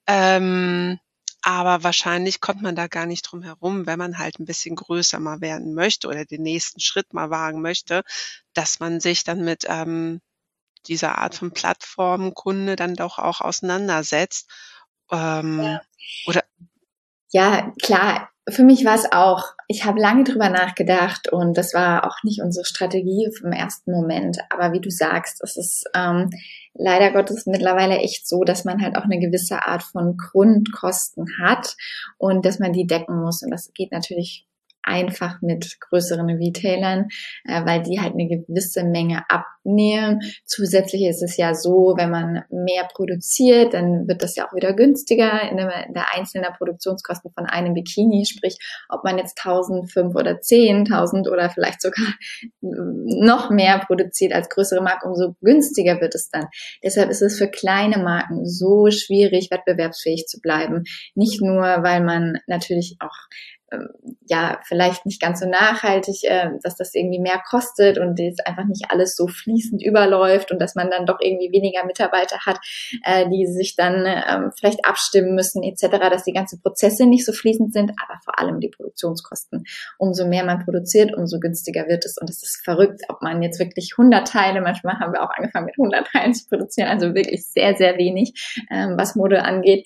Aber wahrscheinlich kommt man da gar nicht drum herum, wenn man halt ein bisschen größer mal werden möchte oder den nächsten Schritt mal wagen möchte, dass man sich dann mit dieser Art von Plattformkunde dann doch auch auseinandersetzt. Oder ja, klar. Für mich war es auch, ich habe lange drüber nachgedacht und das war auch nicht unsere Strategie im ersten Moment. Aber wie du sagst, es ist leider Gottes mittlerweile echt so, dass man halt auch eine gewisse Art von Grundkosten hat und dass man die decken muss. Und das geht natürlich einfach mit größeren Retailern, weil die halt eine gewisse Menge abnehmen. Zusätzlich ist es ja so, wenn man mehr produziert, dann wird das ja auch wieder günstiger in der einzelnen Produktionskosten von einem Bikini, sprich, ob man jetzt 1.005 oder 10.000 oder vielleicht sogar noch mehr produziert als größere Marken, umso günstiger wird es dann. Deshalb ist es für kleine Marken so schwierig, wettbewerbsfähig zu bleiben. Nicht nur, weil man natürlich auch ja, vielleicht nicht ganz so nachhaltig, dass das irgendwie mehr kostet und jetzt einfach nicht alles so fließend überläuft und dass man dann doch irgendwie weniger Mitarbeiter hat, die sich dann vielleicht abstimmen müssen etc., dass die ganzen Prozesse nicht so fließend sind, aber vor allem die Produktionskosten. Umso mehr man produziert, umso günstiger wird es und es ist verrückt, ob man jetzt wirklich 100 Teile, manchmal haben wir auch angefangen mit 100 Teilen zu produzieren, also wirklich sehr, sehr wenig, was Mode angeht,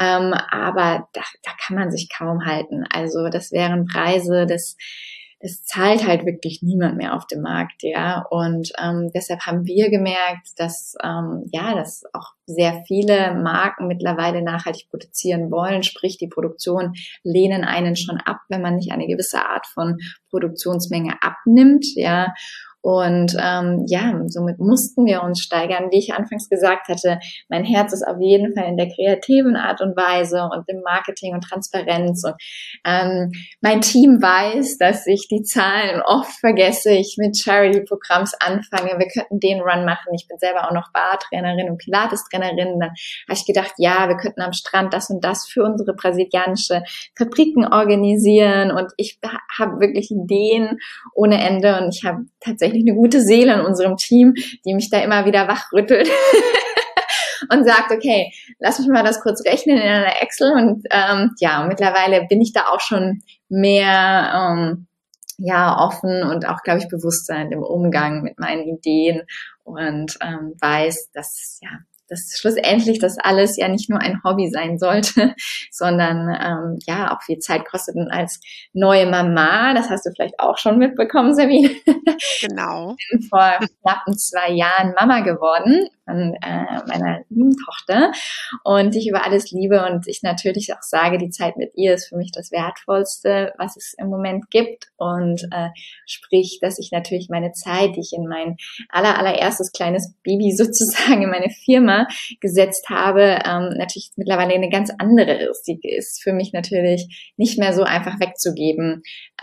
aber da kann man sich kaum halten. Also das wären Preise, das zahlt halt wirklich niemand mehr auf dem Markt, ja. Und deshalb haben wir gemerkt, dass dass auch sehr viele Marken mittlerweile nachhaltig produzieren wollen. Sprich, die Produktion lehnen einen schon ab, wenn man nicht eine gewisse Art von Produktionsmenge abnimmt, ja. Und somit mussten wir uns steigern. Wie ich anfangs gesagt hatte, mein Herz ist auf jeden Fall in der kreativen Art und Weise und im Marketing und Transparenz. Und mein Team weiß, dass ich die Zahlen oft vergesse. Ich mit Charity-Programms anfange. Wir könnten den Run machen. Ich bin selber auch noch Bartrainerin und Pilates-Trainerin. Dann habe ich gedacht, ja, wir könnten am Strand das und das für unsere brasilianische Fabriken organisieren. Und ich habe wirklich Ideen ohne Ende. Und ich habe tatsächlich eine gute Seele in unserem Team, die mich da immer wieder wachrüttelt und sagt, okay, lass mich mal das kurz rechnen in einer Excel und mittlerweile bin ich da auch schon mehr offen und auch, glaube ich, bewusster im Umgang mit meinen Ideen und weiß, dass schlussendlich das alles ja nicht nur ein Hobby sein sollte, sondern auch viel Zeit kostet. Und als neue Mama, das hast du vielleicht auch schon mitbekommen, Sabine. Genau. Ich bin vor knappen 2 Jahren Mama geworden von meiner lieben Tochter und die ich über alles liebe und ich natürlich auch sage, die Zeit mit ihr ist für mich das Wertvollste, was es im Moment gibt und sprich, dass ich natürlich meine Zeit, die ich in mein allererstes kleines Baby sozusagen in meine Firma gesetzt habe, natürlich mittlerweile eine ganz andere ist. Die ist für mich natürlich nicht mehr so einfach wegzugeben.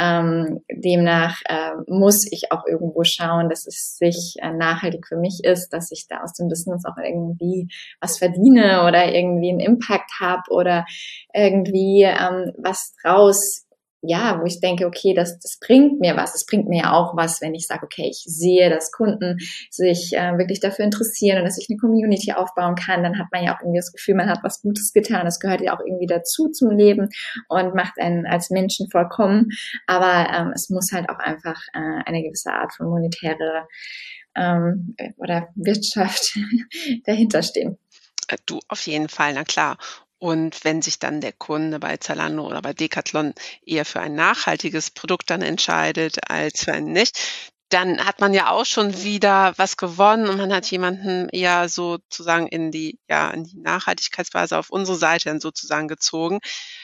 Demnach muss ich auch irgendwo schauen, dass es sich nachhaltig für mich ist, dass ich da aus dem Business auch irgendwie was verdiene oder irgendwie einen Impact habe oder irgendwie was draus, ja, wo ich denke, okay, das bringt mir was. Es bringt mir ja auch was, wenn ich sage, okay, ich sehe, dass Kunden sich wirklich dafür interessieren und dass ich eine Community aufbauen kann. Dann hat man ja auch irgendwie das Gefühl, man hat was Gutes getan. Das gehört ja auch irgendwie dazu zum Leben und macht einen als Menschen vollkommen. Aber es muss halt auch einfach eine gewisse Art von monetäre oder Wirtschaft dahinter stehen. Du auf jeden Fall, na klar. Und wenn sich dann der Kunde bei Zalando oder bei Decathlon eher für ein nachhaltiges Produkt dann entscheidet als für ein nicht, dann hat man ja auch schon wieder was gewonnen und man hat jemanden eher sozusagen in die Nachhaltigkeitsweise auf unsere Seite dann sozusagen gezogen.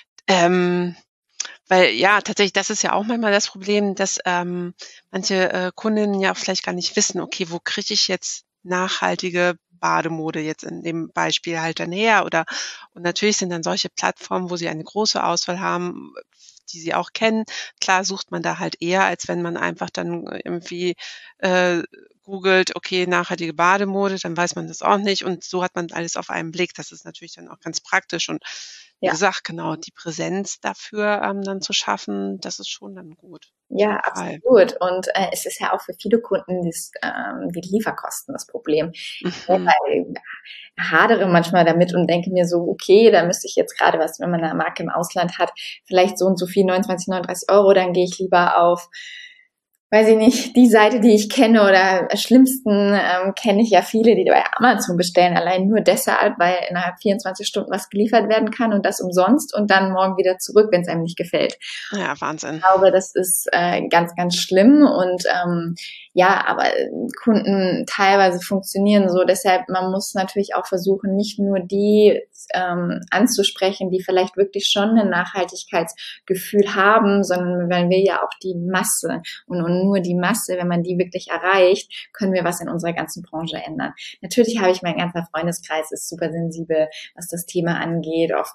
Weil ja, tatsächlich, das ist ja auch manchmal das Problem, dass manche Kundinnen ja vielleicht gar nicht wissen, okay, wo kriege ich jetzt nachhaltige Bademode jetzt in dem Beispiel halt dann her und natürlich sind dann solche Plattformen, wo sie eine große Auswahl haben, die sie auch kennen. Klar sucht man da halt eher, als wenn man einfach dann irgendwie googelt, okay, nachhaltige Bademode, dann weiß man das auch nicht und so hat man alles auf einen Blick. Das ist natürlich dann auch ganz praktisch und wie gesagt, genau, die Präsenz dafür dann zu schaffen, das ist schon dann gut. Ja, absolut. Und es ist ja auch für viele Kunden die Lieferkosten das Problem. Ich hadere manchmal damit und denke mir so, okay, da müsste ich jetzt gerade was, wenn man eine Marke im Ausland hat, vielleicht so und so viel, 29, 39 Euro, dann gehe ich lieber auf, weiß ich nicht, die Seite, die ich kenne oder am schlimmsten kenne ich ja viele, die bei Amazon bestellen, allein nur deshalb, weil innerhalb 24 Stunden was geliefert werden kann und das umsonst und dann morgen wieder zurück, wenn es einem nicht gefällt. Ja, Wahnsinn. Ich glaube, das ist ganz, ganz schlimm und aber Kunden teilweise funktionieren so, deshalb man muss natürlich auch versuchen, nicht nur die anzusprechen, die vielleicht wirklich schon ein Nachhaltigkeitsgefühl haben, sondern man will ja auch die Masse und nur die Masse, wenn man die wirklich erreicht, können wir was in unserer ganzen Branche ändern. Natürlich habe ich, mein ganzer Freundeskreis ist super sensibel, was das Thema angeht. Oft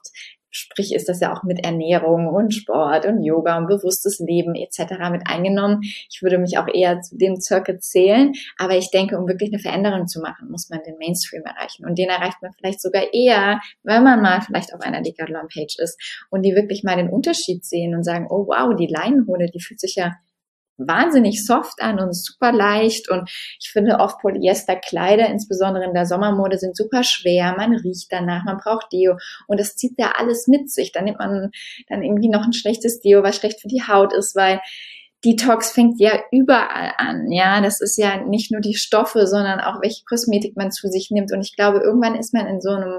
sprich ist das ja auch mit Ernährung und Sport und Yoga und bewusstes Leben etc. mit eingenommen. Ich würde mich auch eher zu dem Circle zählen, aber ich denke, um wirklich eine Veränderung zu machen, muss man den Mainstream erreichen und den erreicht man vielleicht sogar eher, wenn man mal vielleicht auf einer Decathlon-Page ist und die wirklich mal den Unterschied sehen und sagen, oh wow, die Leinenhohle, die fühlt sich ja wahnsinnig soft an und super leicht und ich finde oft Polyesterkleider, insbesondere in der Sommermode, sind super schwer, man riecht danach, man braucht Deo und das zieht ja alles mit sich. Dann nimmt man dann irgendwie noch ein schlechtes Deo, was schlecht für die Haut ist, weil Detox fängt ja überall an, ja, das ist ja nicht nur die Stoffe, sondern auch welche Kosmetik man zu sich nimmt und ich glaube, irgendwann ist man in so einem,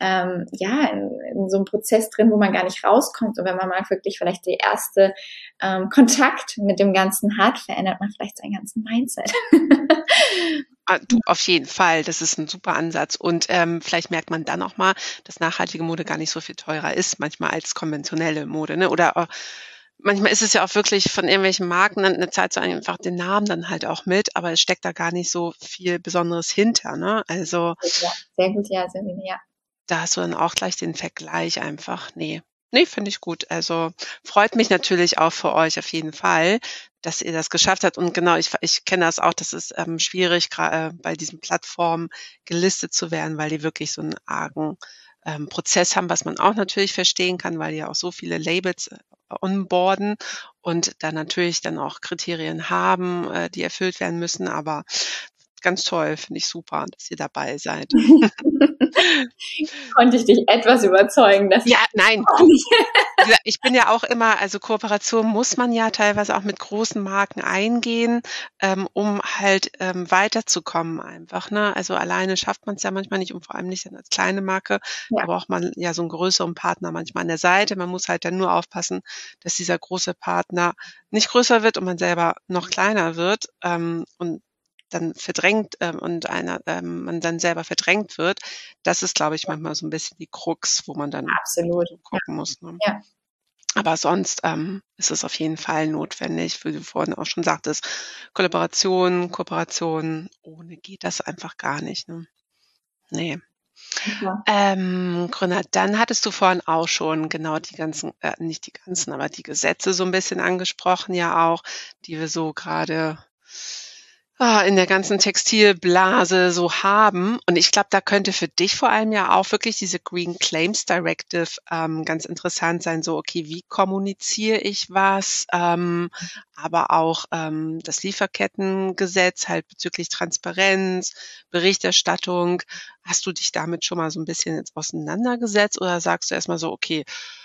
in so einem Prozess drin, wo man gar nicht rauskommt und wenn man mal wirklich vielleicht die erste Kontakt mit dem Ganzen hat, verändert man vielleicht seinen ganzen Mindset. Du, auf jeden Fall, das ist ein super Ansatz und vielleicht merkt man dann auch mal, dass nachhaltige Mode gar nicht so viel teurer ist, manchmal als konventionelle Mode, ne? Oder manchmal ist es ja auch wirklich von irgendwelchen Marken, dann zahlt so einfach den Namen dann halt auch mit, aber es steckt da gar nicht so viel Besonderes hinter, ne? Also Ja, sehr gut, ja, sehr gut, ja. da hast du dann auch gleich den Vergleich einfach. Ne, finde ich gut. Also, freut mich natürlich auch für euch auf jeden Fall, dass ihr das geschafft habt. Und genau, ich kenne das auch, das ist, schwierig, bei diesen Plattformen gelistet zu werden, weil die wirklich so einen argen, Prozess haben, was man auch natürlich verstehen kann, weil die ja auch so viele Labels, onboarden und dann natürlich dann auch Kriterien haben, die erfüllt werden müssen. Aber ganz toll, finde ich super, dass ihr dabei seid. Konnte ich dich etwas überzeugen, dass Ja, nein, du, wie gesagt, ich bin ja auch immer also Kooperation muss man ja teilweise auch mit großen Marken eingehen, um halt, weiterzukommen einfach, ne? Also, alleine schafft man's ja manchmal nicht und vor allem nicht dann als kleine Marke. Da ja, braucht man ja so 'n größeren Partner manchmal an der Seite. Man muss halt dann nur aufpassen, dass dieser große Partner nicht größer wird und man selber noch kleiner wird, und dann verdrängt, man dann selber verdrängt wird. Das ist, glaube ich, manchmal so 'n bisschen die Krux, wo man dann absolut. so gucken muss, ne? Ja. Aber sonst, ist es auf jeden Fall notwendig, wie du vorhin auch schon sagtest, Kooperation, ohne geht das einfach gar nicht, ne? Ne. Super. Grüner, dann hattest du vorhin auch schon genau die ganzen nicht die ganzen, aber die Gesetze so 'n bisschen angesprochen ja auch, die wir so grade in der ganzen Textilblase so haben. Und ich glaube, da könnte für dich vor allem ja auch wirklich diese Green Claims Directive, ganz interessant sein. So, okay, wie kommuniziere ich was? Aber auch, das Lieferkettengesetz halt bezüglich Transparenz, Berichterstattung. Hast du dich damit schon mal so ein bisschen jetzt auseinandergesetzt oder sagst du erst mal so: „Okay,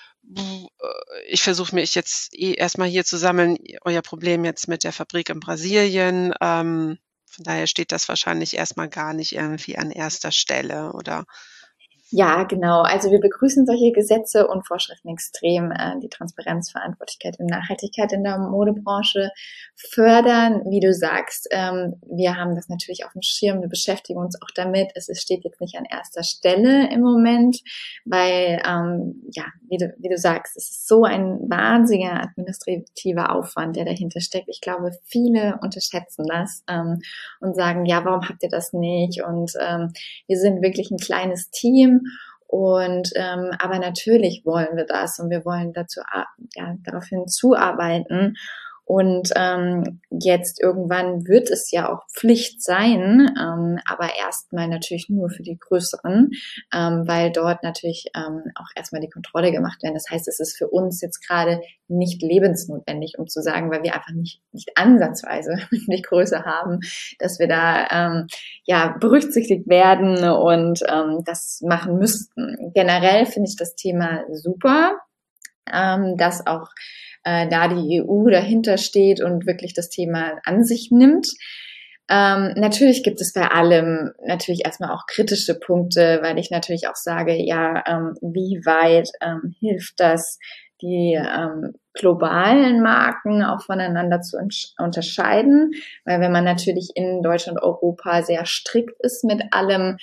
ich versuche mich jetzt erst mal hier zu sammeln, euer Problem jetzt mit der Fabrik in Brasilien, von daher steht das wahrscheinlich erst mal gar nicht irgendwie an erster Stelle, oder?“ Ja, genau. Also wir begrüßen solche Gesetze und Vorschriften extrem, die Transparenz, Verantwortlichkeit und Nachhaltigkeit in der Modebranche fördern. Wie du sagst, wir haben das natürlich auf dem Schirm, wir beschäftigen uns auch damit. Es steht jetzt nicht an erster Stelle im Moment, weil, ja, wie du sagst, es ist so ein wahnsinniger administrativer Aufwand, der dahinter steckt. Ich glaube, viele unterschätzen das und sagen, ja, warum habt ihr das nicht? Und wir sind wirklich ein kleines Team und aber natürlich wollen wir das und wir wollen dazu darauf hinzuarbeiten. Und jetzt irgendwann wird es ja auch Pflicht sein, aber erstmal natürlich nur für die Größeren, weil dort natürlich auch erstmal die Kontrolle gemacht werden. Das heißt, es ist für uns jetzt gerade nicht lebensnotwendig, um zu sagen, weil wir einfach nicht ansatzweise die Größe haben, dass wir da berücksichtigt werden und das machen müssten. Generell finde ich das Thema super, dass auch da die EU dahinter steht und wirklich das Thema an sich nimmt. Natürlich gibt es bei allem natürlich erstmal auch kritische Punkte, weil ich natürlich auch sage, ja, wie weit hilft das, die globalen Marken auch voneinander zu unterscheiden, weil wenn man natürlich in Deutschland, Europa sehr strikt ist mit allem,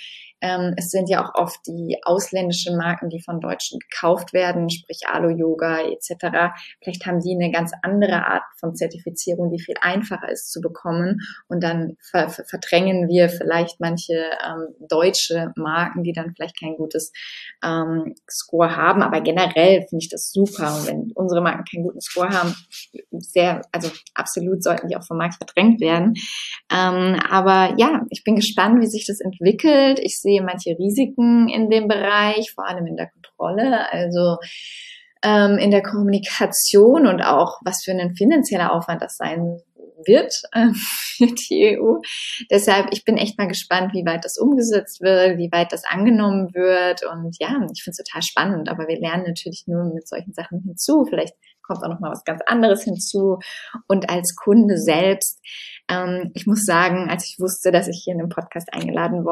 Es sind ja auch oft die ausländischen Marken, die von Deutschen gekauft werden, sprich Alo-Yoga etc. Vielleicht haben die eine ganz andere Art von Zertifizierung, die viel einfacher ist zu bekommen. Und dann verdrängen wir vielleicht manche deutsche Marken, die dann vielleicht kein gutes Score haben. Aber generell finde ich das super. Und wenn unsere Marken keinen guten Score haben, also absolut sollten die auch vom Markt verdrängt werden. Aber ja, ich bin gespannt, wie sich das entwickelt. Ich sehe manche Risiken in dem Bereich, vor allem in der Kontrolle, also in der Kommunikation und auch, was für ein finanzieller Aufwand das sein wird für die EU. Deshalb, ich bin echt mal gespannt, wie weit das umgesetzt wird, wie weit das angenommen wird. Und ja, ich finde es total spannend, aber wir lernen natürlich nur mit solchen Sachen hinzu. Vielleicht kommt auch noch mal was ganz anderes hinzu. Und als Kunde selbst, ich muss sagen, als ich wusste, dass ich hier in den Podcast eingeladen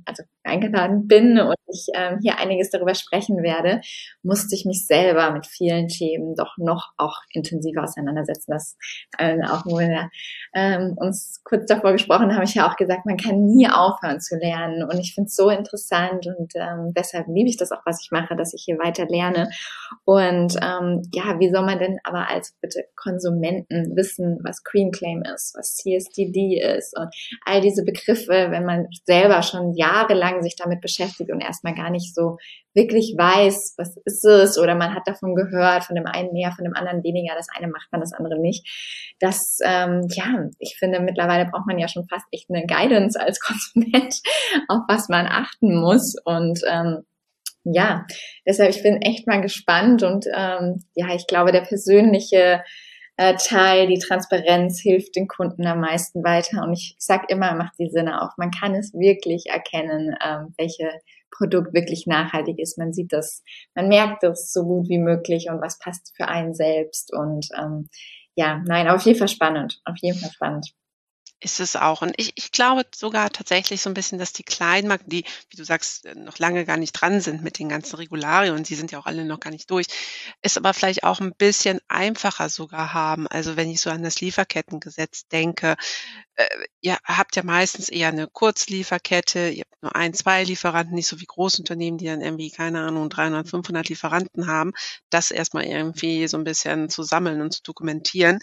bin und ich hier einiges darüber sprechen werde, musste ich mich selber mit vielen Themen doch noch auch intensiver auseinandersetzen. Das auch wo wir uns kurz davor gesprochen haben, ich ja auch gesagt, man kann nie aufhören zu lernen. Und ich finde es so interessant und deshalb liebe ich das auch, was ich mache, dass ich hier weiter lerne. Und ja, wie soll man denn aber als bitte Konsumenten wissen, was Green Claim ist, was CSDD ist und all diese Begriffe, wenn man selber schon jahrelang sich damit beschäftigt und erstmal gar nicht so wirklich weiß, was ist es, oder man hat davon gehört, von dem einen mehr, von dem anderen weniger, das eine macht man, das andere nicht. Das, ja, ich finde, mittlerweile braucht man ja schon fast echt eine Guidance als Konsument, auf was man achten muss. Und ja, deshalb, ich bin echt mal gespannt und ja, ich glaube, der persönliche Teil, die Transparenz hilft den Kunden am meisten weiter. Und ich sage immer, macht die Sinne auf. Man kann es wirklich erkennen, welche Produkt wirklich nachhaltig ist. Man sieht das, man merkt das so gut wie möglich und was passt für einen selbst. Und ja, nein, auf jeden Fall spannend. Auf jeden Fall spannend. Ist es auch. Und ich glaube sogar tatsächlich so ein bisschen, dass die Kleinmarken, die, wie du sagst, noch lange gar nicht dran sind mit den ganzen Regularien und die sind ja auch alle noch gar nicht durch, es aber vielleicht auch ein bisschen einfacher sogar haben. Also, wenn ich so an das Lieferkettengesetz denke, ihr habt ja meistens eher eine Kurzlieferkette, ihr habt nur 1, 2 Lieferanten, nicht so wie Großunternehmen, die dann irgendwie, keine Ahnung, 300, 500 Lieferanten haben. Das erstmal irgendwie so ein bisschen zu sammeln und zu dokumentieren.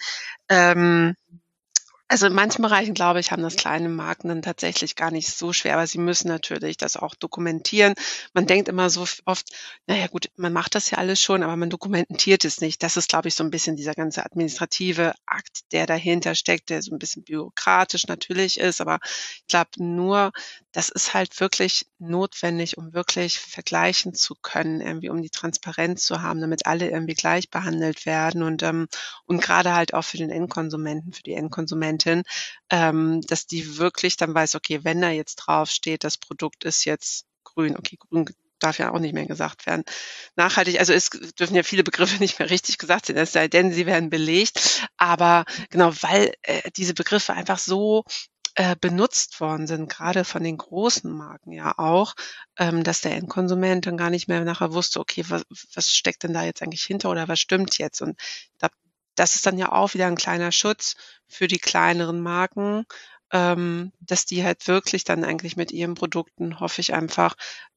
Also in manchen Bereichen, glaube ich, haben das kleine Marken dann tatsächlich gar nicht so schwer, aber sie müssen natürlich das auch dokumentieren. Man denkt immer so oft, na ja gut, man macht das ja alles schon, aber man dokumentiert es nicht. Das ist, glaube ich, so ein bisschen dieser ganze administrative Akt, der dahinter steckt, der so ein bisschen bürokratisch natürlich ist, aber ich glaube nur, das ist halt wirklich notwendig, um wirklich vergleichen zu können, irgendwie um die Transparenz zu haben, damit alle irgendwie gleich behandelt werden und gerade halt auch für den Endkonsumenten, für die Endkonsumentin, dass die wirklich dann weiß, okay, wenn da jetzt drauf steht, das Produkt ist jetzt grün, okay, grün darf ja auch nicht mehr gesagt werden. Nachhaltig, also es dürfen ja viele Begriffe nicht mehr richtig gesagt sein, es sei denn, sie werden belegt. Aber genau, weil diese Begriffe einfach so benutzt worden sind, gerade von den großen Marken ja auch, dass der Endkonsument dann gar nicht mehr nachher wusste, okay, was steckt denn da jetzt eigentlich hinter oder was stimmt jetzt? Und das ist dann ja auch wieder ein kleiner Schutz für die kleineren Marken, dass die halt wirklich dann eigentlich mit ihren Produkten, hoffe ich einfach,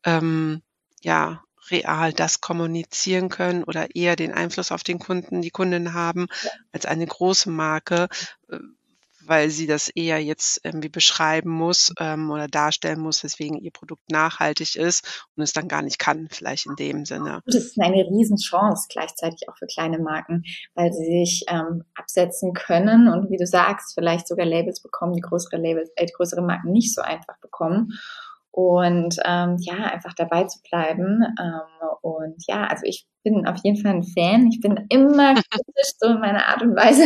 ja, real das kommunizieren können oder eher den Einfluss auf den Kunden, die Kundin haben, als eine große Marke, weil sie das eher jetzt irgendwie beschreiben muss oder darstellen muss, weswegen ihr Produkt nachhaltig ist und es dann gar nicht kann, vielleicht in dem Sinne. Das ist eine Riesenchance gleichzeitig auch für kleine Marken, weil sie sich absetzen können und wie du sagst, vielleicht sogar Labels bekommen, die größere Marken nicht so einfach bekommen. Und ja, einfach dabei zu bleiben. Und ja, also ich bin auf jeden Fall ein Fan. Ich bin immer kritisch so in meiner Art und Weise,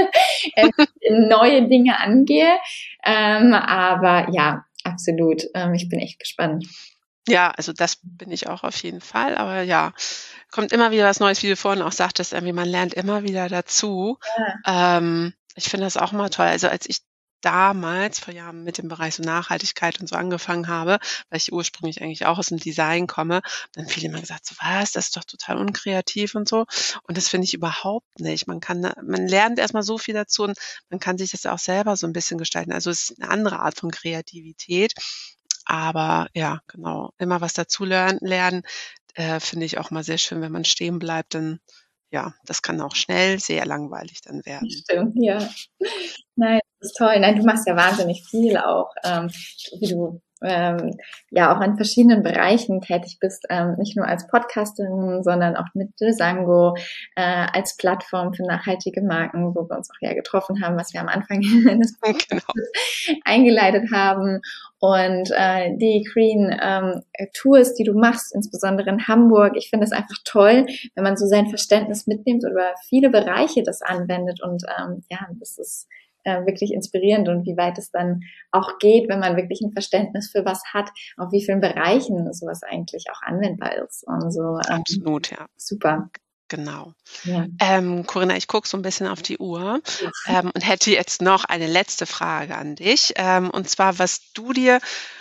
neue Dinge angehe. Aber ja, absolut. Ich bin echt gespannt. Ja, also das bin ich auch auf jeden Fall. Aber ja, kommt immer wieder was Neues, wie du vorhin auch sagtest, irgendwie man lernt immer wieder dazu. Ja. Ich finde das auch immer toll. Also als ich damals vor Jahren mit dem Bereich so Nachhaltigkeit und so angefangen habe, weil ich ursprünglich eigentlich auch aus dem Design komme, dann viele immer gesagt, so was, das ist doch total unkreativ und so. Und das finde ich überhaupt nicht. Man lernt erstmal so viel dazu und man kann sich das auch selber so ein bisschen gestalten. Also es ist eine andere Art von Kreativität. Aber ja, genau, immer was dazu lernen, finde ich auch mal sehr schön, wenn man stehen bleibt, denn ja, das kann auch schnell sehr langweilig dann werden. Stimmt, ja. Nein, das ist toll. Nein, du machst ja wahnsinnig viel auch, wie du ja auch in verschiedenen Bereichen tätig bist, nicht nur als Podcasterin, sondern auch mit Desango als Plattform für nachhaltige Marken, wo wir uns auch ja getroffen haben, was wir am Anfang des Genau. eingeleitet haben. Und die Green Tours, die du machst, insbesondere in Hamburg, ich finde es einfach toll, wenn man so sein Verständnis mitnimmt und über viele Bereiche das anwendet. Und ja, das ist wirklich inspirierend und wie weit es dann auch geht, wenn man wirklich ein Verständnis für was hat, auf wie vielen Bereichen sowas eigentlich auch anwendbar ist. Und so, Absolut, ja. Super. Genau. Ja. Corinna, ich gucke so ein bisschen auf die Uhr und hätte jetzt noch eine letzte Frage an dich. Und zwar, was du dir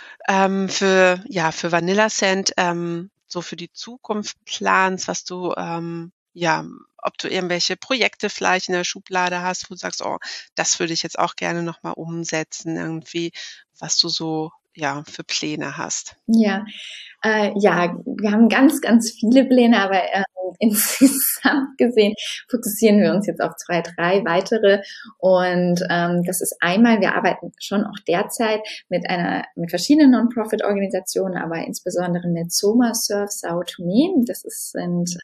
für Vanilla Scent so für die Zukunft planst, was du ob du irgendwelche Projekte vielleicht in der Schublade hast, wo du sagst: „Oh, das würde ich jetzt auch gerne noch mal umsetzen“, irgendwie, was du so, für Pläne hast. Ja, ja, wir haben ganz, ganz viele Pläne, aber insgesamt gesehen fokussieren wir uns jetzt auf 2, 3 weitere. Und das ist einmal, wir arbeiten schon auch derzeit mit verschiedenen Non-Profit-Organisationen, aber insbesondere mit Soma Surf Sao Tome. Sind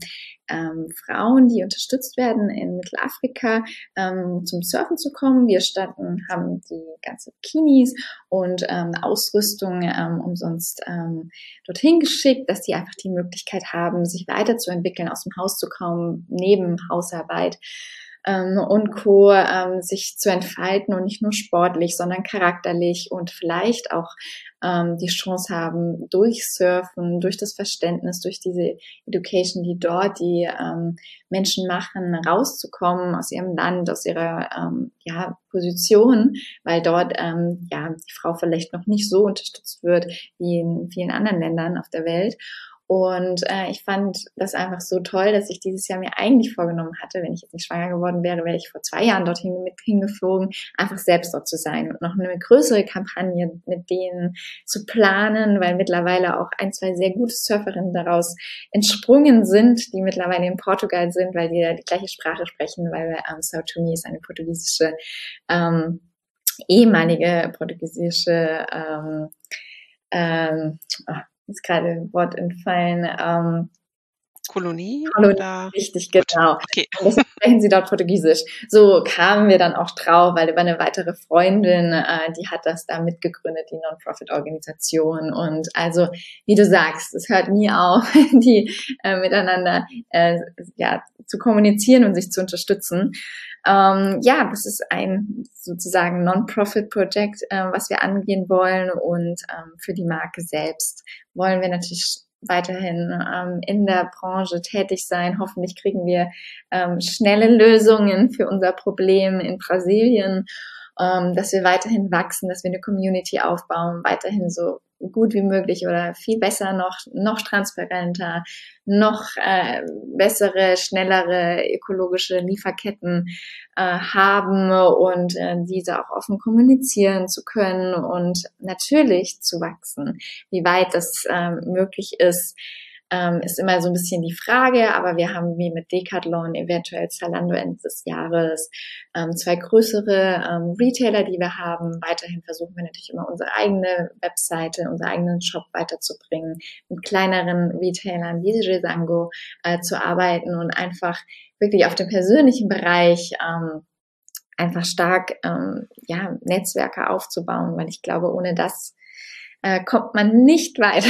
Frauen, die unterstützt werden in Mittelafrika, zum Surfen zu kommen. Wir haben die ganze Bikinis und Ausrüstung umsonst dorthin geschickt, dass die einfach die Möglichkeit haben, sich weiterzuentwickeln, aus dem Haus zu kommen, neben Hausarbeit und Co. Sich zu entfalten und nicht nur sportlich, sondern charakterlich und vielleicht auch die Chance haben, durch Surfen, durch das Verständnis, durch diese Education, die dort die Menschen machen, rauszukommen aus ihrem Land, aus ihrer Position, weil dort die Frau vielleicht noch nicht so unterstützt wird wie in vielen anderen Ländern auf der Welt. Und ich fand das einfach so toll, dass ich dieses Jahr mir eigentlich vorgenommen hatte, wenn ich jetzt nicht schwanger geworden wäre, wäre ich vor 2 Jahren dorthin hingeflogen, einfach selbst dort zu sein und noch eine größere Kampagne mit denen zu planen, weil mittlerweile auch 1, 2 sehr gute Surferinnen daraus entsprungen sind, die mittlerweile in Portugal sind, weil die da die gleiche Sprache sprechen, weil Sao Tome ist eine portugiesische, ehemalige portugiesische ist gerade ein Wort entfallen. Kolonie? Oder? Richtig, genau. Okay. Und deswegen sprechen sie dort Portugiesisch. So kamen wir dann auch drauf, weil über eine weitere Freundin, die hat das da mitgegründet, die Non-Profit-Organisation. Und also, wie du sagst, es hört nie auf, die miteinander zu kommunizieren und sich zu unterstützen. Das ist ein sozusagen Non-Profit-Projekt, was wir angehen wollen. Und für die Marke selbst wollen wir natürlich weiterhin in der Branche tätig sein. Hoffentlich kriegen wir schnelle Lösungen für unser Problem in Brasilien, dass wir weiterhin wachsen, dass wir eine Community aufbauen, weiterhin so gut wie möglich oder viel besser noch transparenter, noch bessere, schnellere ökologische Lieferketten haben und diese auch offen kommunizieren zu können und natürlich zu wachsen. Wie weit das möglich ist immer so ein bisschen die Frage, aber wir haben wie mit Decathlon, eventuell Zalando Ende des Jahres 2 größere Retailer, die wir haben. Weiterhin versuchen wir natürlich immer unsere eigene Webseite, unseren eigenen Shop weiterzubringen, mit kleineren Retailern wie Desango zu arbeiten und einfach wirklich auf dem persönlichen Bereich einfach stark Netzwerke aufzubauen, weil ich glaube, ohne das kommt man nicht weiter.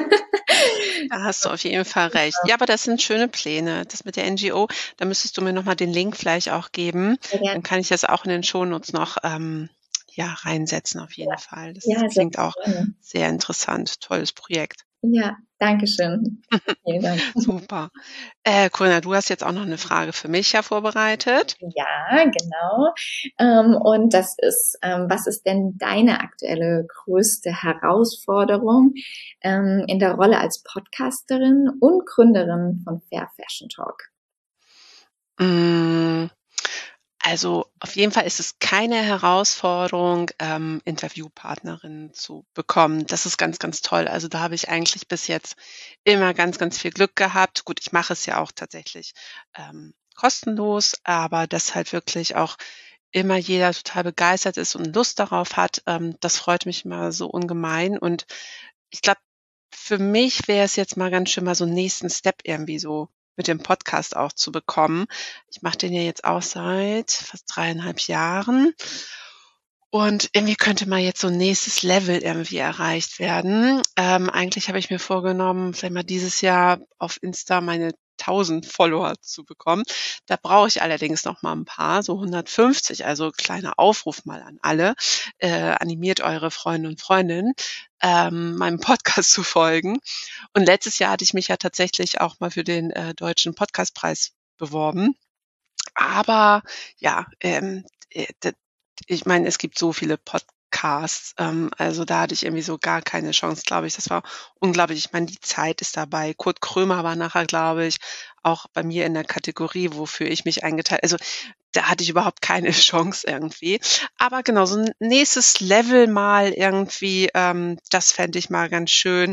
Da hast du auf jeden Fall recht. Ja, aber das sind schöne Pläne. Das mit der NGO, da müsstest du mir noch mal den Link vielleicht auch geben. Dann kann ich das auch in den Shownotes noch reinsetzen auf jeden Fall. Das klingt auch sehr interessant. Tolles Projekt. Ja, danke schön. Vielen Dank. Super. Corinna, du hast jetzt auch noch eine Frage für mich vorbereitet. Ja, genau. Und das ist, was ist denn deine aktuelle größte Herausforderung in der Rolle als Podcasterin und Gründerin von Fair Fashion Talk? Also auf jeden Fall ist es keine Herausforderung, Interviewpartnerinnen zu bekommen. Das ist ganz, ganz toll. Also da habe ich eigentlich bis jetzt immer ganz, ganz viel Glück gehabt. Gut, ich mache es ja auch tatsächlich kostenlos, aber dass halt wirklich auch immer jeder total begeistert ist und Lust darauf hat, das freut mich immer so ungemein. Und ich glaube, für mich wäre es jetzt mal ganz schön, mal so 'n nächsten Step irgendwie so mit dem Podcast auch zu bekommen. Ich mache den ja jetzt auch seit fast 3,5 Jahren und irgendwie könnte mal jetzt so 'n nächstes Level irgendwie erreicht werden. Eigentlich habe ich mir vorgenommen, vielleicht mal dieses Jahr auf Insta meine 1.000 Follower zu bekommen. Da brauche ich allerdings noch mal 'n paar, so 150. Also kleiner Aufruf mal an alle, animiert eure Freunde und Freundinnen, meinem Podcast zu folgen. Und letztes Jahr hatte ich mich ja tatsächlich auch mal für den, Deutschen Podcastpreis beworben. Aber ja, d ich meine, es gibt so viele Podcasts, also da hatte ich irgendwie so gar keine Chance, glaube ich. Das war unglaublich. Ich meine, die Zeit ist dabei. Kurt Krömer war nachher, glaube ich, auch bei mir in der Kategorie, wofür ich mich eingeteilt, also da hatte ich überhaupt keine Chance irgendwie. Aber genau, so 'n nächstes Level mal irgendwie, das fände ich mal ganz schön,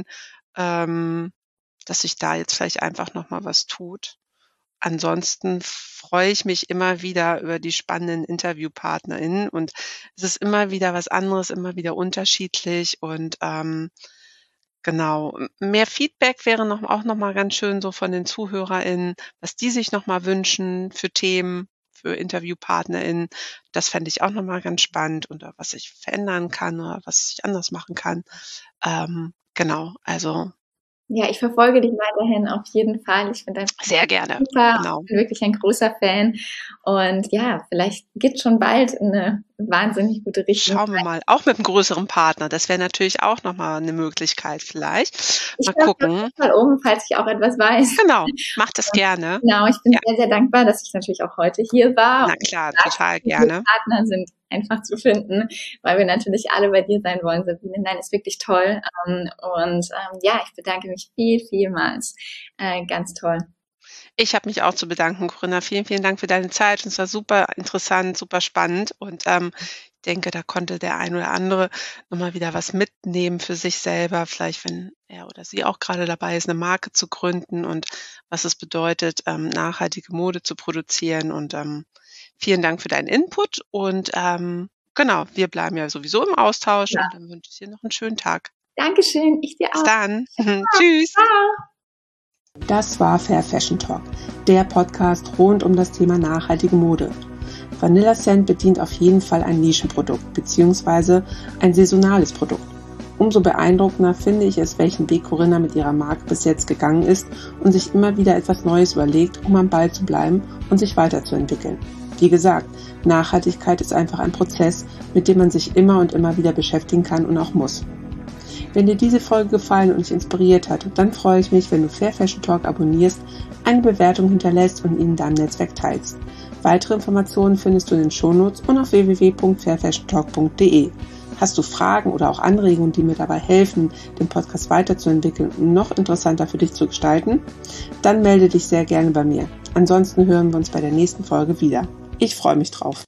dass sich da jetzt vielleicht einfach noch mal was tut. Ansonsten freue ich mich immer wieder über die spannenden InterviewpartnerInnen und es ist immer wieder was anderes, immer wieder unterschiedlich und, genau. Mehr Feedback wäre auch noch mal ganz schön so von den ZuhörerInnen, was die sich noch mal wünschen für Themen, für InterviewpartnerInnen. Das fände ich auch noch mal ganz spannend oder was ich verändern kann oder was ich anders machen kann. Genau, also Ja, ich verfolge dich weiterhin auf jeden Fall. Ich finde dein sehr gerne, super. genau. Ich bin wirklich ein großer Fan. Und ja, vielleicht geht's schon bald in eine wahnsinnig gute Richtung. Schauen wir mal, auch mit 'nem größeren Partner. Das wäre natürlich auch noch mal 'ne Möglichkeit vielleicht. Ich Mal schreibe dir auf gucken. jeden Fall um, falls ich auch etwas weiß. Genau, mach das gerne. Genau, ich bin Ja, sehr, sehr dankbar, dass ich natürlich auch heute hier war. na Und klar, wie total gesagt, gerne. Partner sind einfach zu finden, weil wir natürlich alle bei dir sein wollen, Sabine. Nein, ist wirklich toll. Ja, ich bedanke mich vielmals. Ganz toll. Ich habe mich auch zu bedanken, Corinna. Vielen, vielen Dank für deine Zeit. Und es war super interessant, super spannend und, ich denke, da konnte der ein oder andere noch mal wieder was mitnehmen für sich selber, vielleicht wenn er oder sie auch grade dabei ist, 'ne Marke zu gründen und was es bedeutet, nachhaltige Mode zu produzieren und, vielen Dank für deinen Input und, genau, wir bleiben ja sowieso im Austausch Ja, und dann wünsche ich dir noch 'n schönen Tag. Dankeschön. Ich dir Bis auch. dann. Tschüss. Ciao. Das war Fair Fashion Talk, der Podcast rund um das Thema nachhaltige Mode. Vanilla Scent bedient auf jeden Fall ein Nischenprodukt bzw. ein saisonales Produkt. Umso beeindruckender finde ich es, welchen Weg Corinna mit ihrer Marke bis jetzt gegangen ist und sich immer wieder etwas Neues überlegt, um am Ball zu bleiben und sich weiterzuentwickeln. Wie gesagt, Nachhaltigkeit ist einfach ein Prozess, mit dem man sich immer und immer wieder beschäftigen kann und auch muss. Wenn dir diese Folge gefallen und dich inspiriert hat, dann freue ich mich, wenn du Fair Fashion Talk abonnierst, eine Bewertung hinterlässt und ihn in deinem Netzwerk teilst. Weitere Informationen findest du in den Shownotes und auf www.fairfashiontalk.de. Hast du Fragen oder auch Anregungen, die mir dabei helfen, den Podcast weiterzuentwickeln und noch interessanter für dich zu gestalten? Dann melde dich sehr gerne bei mir. Ansonsten hören wir uns bei der nächsten Folge wieder. Ich freue mich drauf.